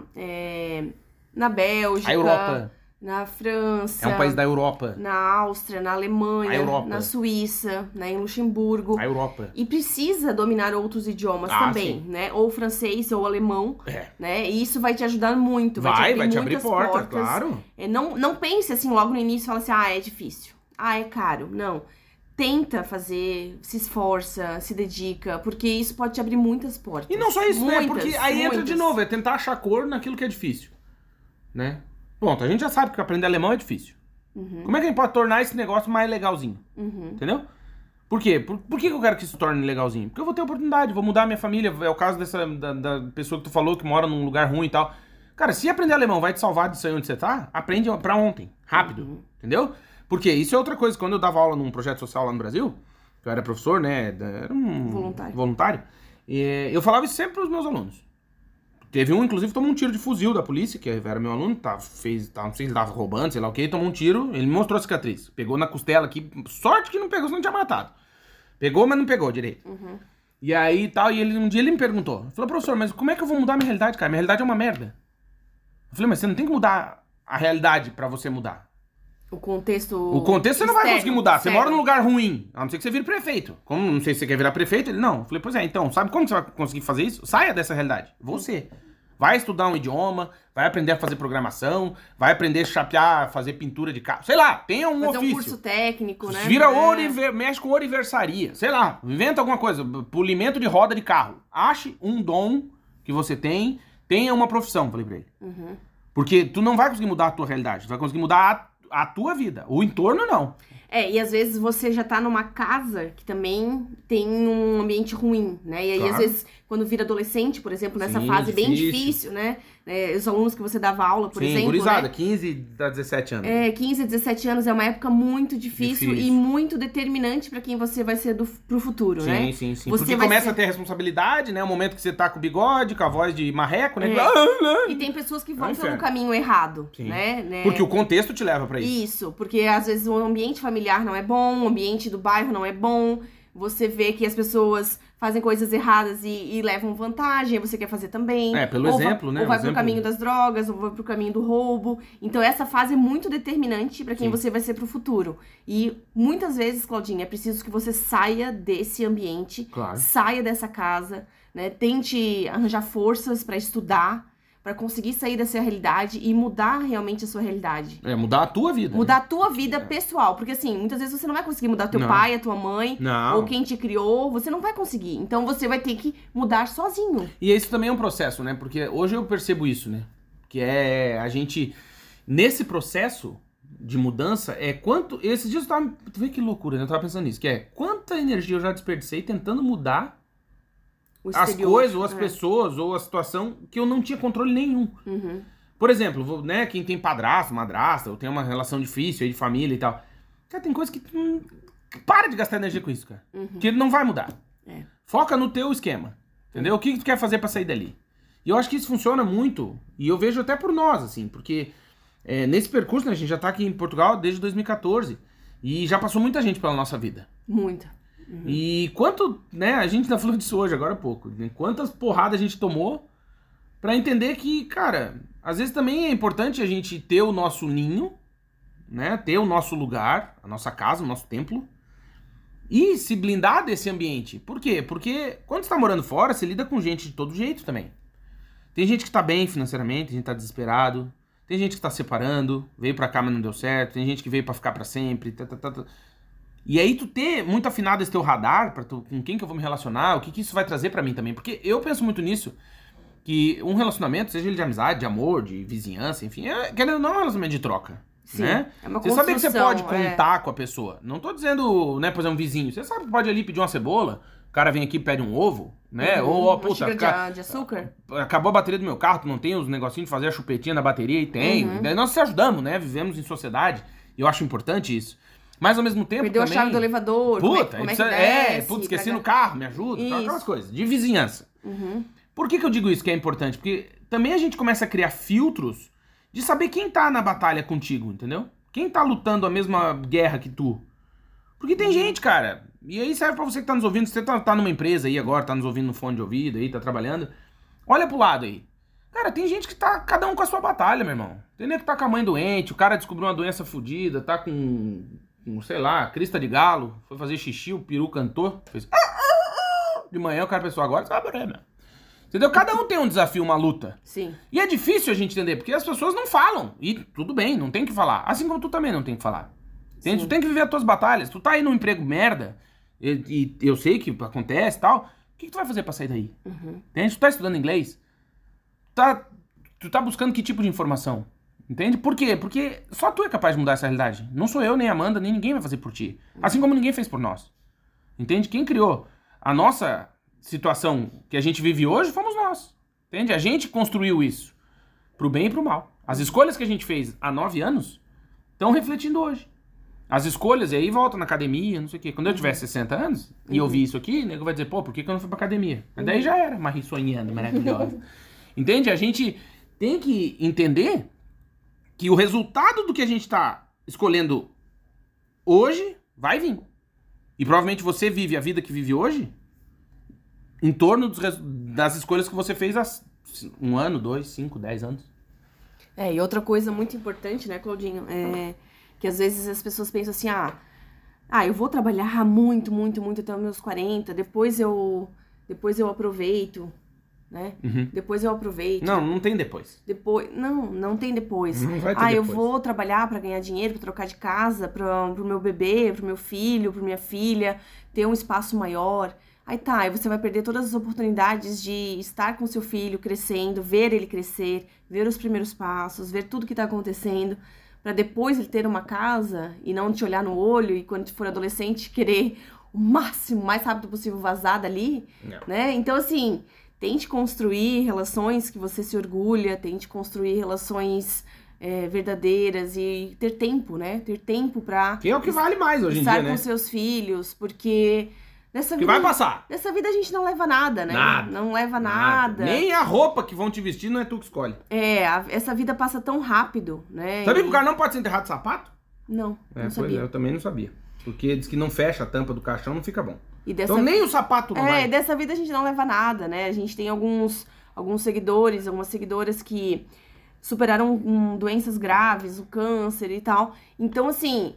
na Bélgica, a Europa na França, é um país da Europa. na Áustria, na A Alemanha, Europa. na Suíça, né, em Luxemburgo. A Europa. E precisa dominar outros idiomas também, sim. né? Ou francês ou alemão, né? E isso vai te ajudar muito, Vai te abrir muitas portas, claro. Não pense assim logo no início e fala assim, é difícil, é caro. Não. Tenta fazer, se esforça, se dedica, porque isso pode te abrir muitas portas. E não só isso, né? Muitas, Porque aí entra de muitas. novo, é tentar achar cor naquilo que é difícil, né? Pronto, a gente já sabe que aprender alemão é difícil. Como é que a gente pode tornar esse negócio mais legalzinho? Entendeu? Por quê? Por que eu quero que isso torne legalzinho? Porque eu vou ter oportunidade, vou mudar a minha família. É o caso da pessoa que tu falou que mora num lugar ruim e tal. Cara, se aprender alemão vai te salvar disso aí onde você tá, aprende pra ontem, rápido, entendeu? Porque isso é outra coisa. Quando eu dava aula num projeto social lá no Brasil, eu era professor, né? Era um voluntário. Eu falava isso sempre pros meus alunos. Teve um, inclusive, tomou um tiro de fuzil da polícia, que era meu aluno, não sei se ele tava roubando, sei lá o que, tomou um tiro, ele me mostrou a cicatriz. Pegou na costela aqui, sorte que não pegou, senão tinha matado. Pegou, mas não pegou direito. E aí tal, um dia ele me perguntou, ele falou, professor, mas como é que eu vou mudar a minha realidade, cara? Minha realidade é uma merda. Eu falei, mas você não tem que mudar a realidade pra você mudar. O contexto você não vai conseguir mudar. Você externo. mora num lugar ruim, a não ser que você vire prefeito. Como não sei se você quer virar prefeito, ele não. Eu falei, pois é, então, sabe como você vai conseguir fazer isso? Saia dessa realidade. Você. Vai estudar um idioma, vai aprender a fazer programação, vai aprender a chapear, fazer pintura de carro. Sei lá, tenha um Fazer ofício. um curso técnico, né? Vira mexe com oriversaria. Sei lá, inventa alguma coisa. Polimento de roda de carro. Ache um dom que você tem, tenha uma profissão, falei pra ele. Porque tu não vai conseguir mudar a tua realidade, tu vai conseguir mudar a tua vida. O entorno, não. E às vezes você já tá numa casa que também tem um ambiente ruim, né? E aí, Claro. às vezes, quando vira adolescente, por exemplo, nessa Sim, fase bem difícil. difícil, né? Os alunos que você dava aula, por Sim, exemplo, gurizada, né? 15 a 17 anos. 15, 17 anos é uma época muito difícil. E muito determinante pra quem você vai ser pro futuro, Sim, né? sim, sim. Você Porque vai começa ser- a ter responsabilidade, né? O momento que você tá com o bigode, com a voz de marreco, né? E tem pessoas que vão É um pelo inferno. caminho errado, Sim. né? Porque o contexto te leva pra isso. Isso, porque às vezes o ambiente familiar não é bom, o ambiente do bairro não é bom, você vê que as pessoas fazem coisas erradas e levam vantagem, aí você quer fazer também. Pelo Ou exemplo, né? Ou vai O pro exemplo- caminho das drogas, ou vai pro caminho do roubo. Então essa fase é muito determinante pra quem Sim. você vai ser pro futuro. E muitas vezes, Claudinha, é preciso que você saia desse ambiente, Claro. saia dessa casa, né? Tente arranjar forças pra estudar, pra conseguir sair dessa realidade e mudar realmente a sua realidade. Mudar a tua vida. Mudar a tua vida pessoal. Porque assim, muitas vezes você não vai conseguir mudar teu Não. pai, a tua mãe, Não. ou quem te criou, você não vai conseguir. Então você vai ter que mudar sozinho. E isso também é um processo, né? Porque hoje eu percebo isso, né? Que é a gente... Nesse processo de mudança, esses dias eu tava... Tu vê que loucura, né? Eu tava pensando nisso. Que é quanta energia eu já desperdicei tentando mudar O as exterior, coisas, ou as né? pessoas, ou a situação que eu não tinha controle nenhum. Uhum. Por exemplo, né? Quem tem padrasto, madrasta, ou tem uma relação difícil aí de família e tal. Cara, tem coisa que... Para de gastar energia com isso, cara. Que não vai mudar. Foca no teu esquema. Entendeu? O que tu quer fazer pra sair dali? E eu acho que isso funciona muito. E eu vejo até por nós, assim. Porque nesse percurso, né, a gente já tá aqui em Portugal desde 2014. E já passou muita gente pela nossa vida. Muita. E quanto, né, a gente tá falando disso hoje, agora há pouco. Né, quantas porradas a gente tomou pra entender que, cara, às vezes também é importante a gente ter o nosso ninho, né? Ter o nosso lugar, a nossa casa, o nosso templo. E se blindar desse ambiente. Por quê? Porque quando você tá morando fora, você lida com gente de todo jeito também. Tem gente que tá bem financeiramente, tem gente que tá desesperado. Tem gente que tá separando, veio pra cá mas não deu certo. Tem gente que veio pra ficar pra sempre. E aí tu ter muito afinado esse teu radar, com quem que eu vou me relacionar, o que isso vai trazer pra mim também. Porque eu penso muito nisso, que um relacionamento, seja ele de amizade, de amor, de vizinhança, enfim, querendo ou não, é um relacionamento de troca. Sim, né? é uma você saber que você pode construção, contar com a pessoa. Não tô dizendo, né, por exemplo, um vizinho. Você sabe que pode ali pedir uma cebola, o cara vem aqui e pede um ovo, né? Ou, ó, uma puta, xícara de açúcar. acabou a bateria do meu carro, tu não tem os negocinhos de fazer a chupetinha da bateria? E tem. Daí nós se ajudamos, né? Vivemos em sociedade. E eu acho importante isso. Mas ao mesmo tempo Perdeu também... a chave do elevador, Puta, como é que desce, putz, esqueci no carro, me ajuda, Isso. aquelas coisas. De vizinhança. Por que eu digo isso que é importante? Porque também a gente começa a criar filtros de saber quem tá na batalha contigo, entendeu? Quem tá lutando a mesma guerra que tu. Porque tem gente, cara, e aí serve pra você que tá nos ouvindo, se você tá numa empresa aí agora, tá nos ouvindo no fone de ouvido aí, tá trabalhando, olha pro lado aí. Cara, tem gente que tá cada um com a sua batalha, meu irmão. Tem nem que tá com a mãe doente, o cara descobriu uma doença fodida, tá com, sei lá, crista de galo, foi fazer xixi, o peru cantou, fez... De manhã o cara pensou, agora você vai morrer, meu. Entendeu? Cada um tem um desafio, uma luta. Sim. E é difícil a gente entender, porque as pessoas não falam. E tudo bem, não tem que falar. Assim como tu também não tem que falar. Entende? Tu tem que viver as tuas batalhas. Tu tá aí num emprego merda, e eu sei que acontece e tal. O que tu vai fazer pra sair daí? Entende? Tu tá estudando inglês? Tu tá buscando que tipo de informação? Entende? Por quê? Porque só tu é capaz de mudar essa realidade. Não sou eu, nem a Amanda, nem ninguém vai fazer por ti. Assim como ninguém fez por nós. Entende? Quem criou a nossa situação que a gente vive hoje fomos nós. Entende? A gente construiu isso. Pro bem e pro mal. As escolhas que a gente fez há 9 anos estão refletindo hoje. As escolhas, e aí volta na academia, não sei o quê. Quando eu tiver 60 anos e eu vi isso aqui, o nego vai dizer, pô, por que eu não fui pra academia? Mas daí já era, Marie sonhando, maravilhosa. Entende? A gente tem que entender que o resultado do que a gente tá escolhendo hoje vai vir. E provavelmente você vive a vida que vive hoje em torno das escolhas que você fez há 1 ano, 2, 5, 10 anos. E outra coisa muito importante, né, Claudinho, é que às vezes as pessoas pensam assim, eu vou trabalhar muito, muito, muito até os meus 40, depois eu aproveito, né? Depois eu aproveito. Não tem depois. Não tem depois. Não vai ter eu depois. vou trabalhar pra ganhar dinheiro, pra trocar de casa, pro meu bebê, pro meu filho, pra minha filha, ter um espaço maior. Aí você vai perder todas as oportunidades de estar com seu filho crescendo, ver ele crescer, ver os primeiros passos, ver tudo que tá acontecendo, pra depois ele ter uma casa e não te olhar no olho e quando for adolescente querer o máximo, o mais rápido possível vazar dali, né? Então, assim, tente construir relações que você se orgulha, tente construir relações verdadeiras e ter tempo, né? Ter tempo pra... Que é o que vale mais hoje em estar dia, né? com seus filhos, porque... Que vai passar. Nessa vida a gente não leva nada, né? Nada. Não leva nada. Nem a roupa que vão te vestir não é tu que escolhe. Essa vida passa tão rápido, né? Sabia que o cara não pode ser enterrado de sapato? Não sabia. Eu também não sabia. Porque diz que não fecha a tampa do caixão, não fica bom. E dessa... Então nem o sapato não vai. Dessa vida a gente não leva nada, né? A gente tem alguns seguidores, algumas seguidoras que superaram doenças graves, o câncer e tal. Então, assim,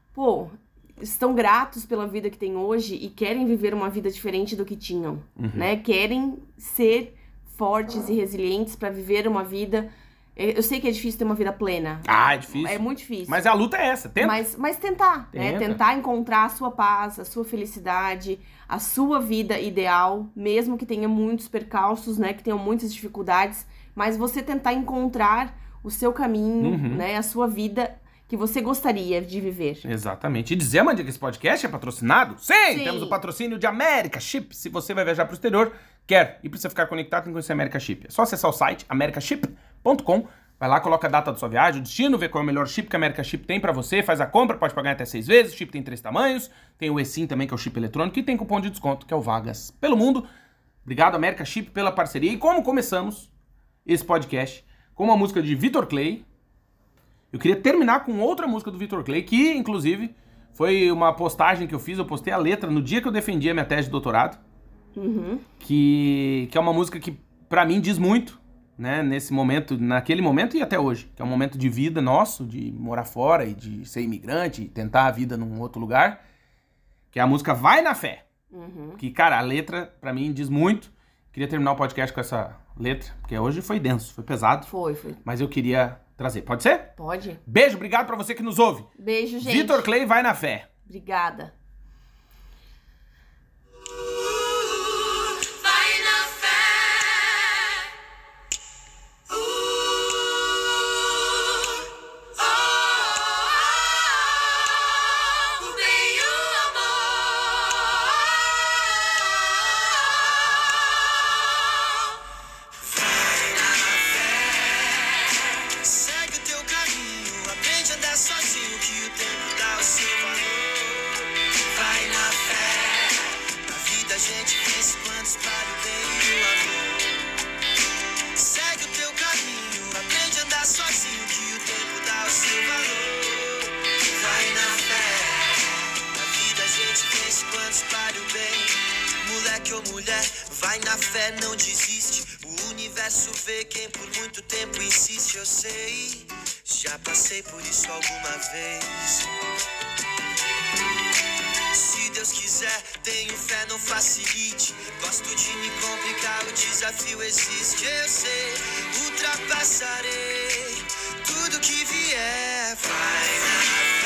estão gratos pela vida que tem hoje e querem viver uma vida diferente do que tinham, né? Querem ser fortes e resilientes pra viver uma vida... Eu sei que é difícil ter uma vida plena. É difícil. É muito difícil. Mas a luta é essa, tenta. Mas tentar, né? Tenta. Tentar encontrar a sua paz, a sua felicidade, a sua vida ideal, mesmo que tenha muitos percalços, né? Que tenham muitas dificuldades, mas você tentar encontrar o seu caminho, né? A sua vida que você gostaria de viver. Exatamente. E dizer, Amanda, que esse podcast é patrocinado? Sim! Temos o patrocínio de America Chip. Se você vai viajar pro exterior, e precisa ficar conectado, tem que conhecer a America Chip. É só acessar o site americaship.com, vai lá, coloca a data da sua viagem, o destino, vê qual é o melhor chip que a America Chip tem pra você, faz a compra, pode pagar até 6 vezes, o chip tem 3 tamanhos, tem o eSIM também, que é o chip eletrônico, e tem cupom de desconto, que é o Vagas pelo Mundo. Obrigado, America Chip, pela parceria. E como começamos esse podcast com uma música de Vitor Clay, eu queria terminar com outra música do Vitor Clay, que, inclusive, foi uma postagem que eu fiz, eu postei a letra no dia que eu defendi a minha tese de doutorado, que é uma música que, pra mim, diz muito, né, nesse momento, naquele momento e até hoje, que é um momento de vida nosso, de morar fora e de ser imigrante, e tentar a vida num outro lugar, que é a música Vai na Fé, que, cara, a letra, pra mim, diz muito. Queria terminar o podcast com essa letra, porque hoje foi denso, foi pesado. Foi. Mas eu queria trazer. Pode ser? Pode. Beijo, obrigado pra você que nos ouve. Beijo, gente. Vitor Clay, Vai na Fé. Obrigada. Vai na fé. O bem e o amor. Vai na fé. Segue o teu caminho, aprende a andar sozinho, que o tempo dá o seu valor. Vai na fé. Na vida a gente vence quando espalha o bem e o amor. Segue o teu caminho, aprende a andar sozinho, que o tempo dá o seu valor. Vai na fé. Na vida a gente vence quando espalha o bem. Moleque ou mulher, vai na fé, não desiste. O universo vê quem por muito tempo insiste. Eu sei, já passei por isso alguma vez. Se Deus quiser, tenho fé, não facilite. Gosto de me complicar, o desafio existe. Eu sei, ultrapassarei tudo que vier. Vai na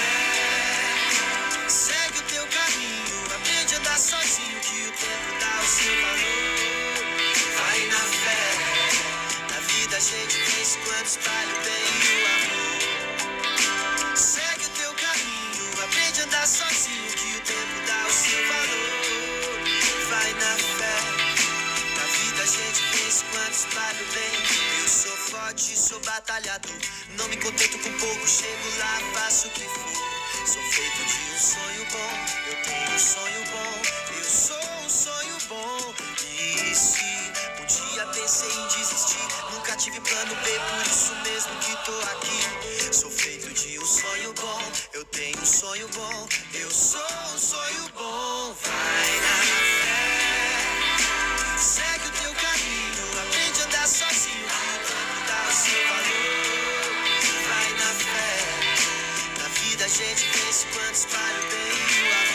fé. Segue o teu caminho, aprende a andar sozinho, que o tempo dá o seu valor. Vai na fé. Na vida a gente vence quando espalha o bem e o amor. Segue o teu caminho, aprende a andar sozinho, que o tempo dá o seu valor. Vai na fé. Na vida a gente vence quando espalha o bem. Eu sou forte, sou batalhador. Não me contento com pouco, chego lá, faço o que for. Sou feito de um sonho bom, eu tenho um sonho bom. Eu sou um sonho bom. E se um dia pensei em desistir, nunca tive plano B, por isso mesmo que tô aqui. Sou feito de um sonho bom, eu tenho um sonho bom. Eu sou um sonho bom. Vai na fé. Segue o teu caminho, aprende a andar sozinho, que o tempo dá o seu valor. Vai na fé. Na vida a gente vence quando espalha o bem e o amor.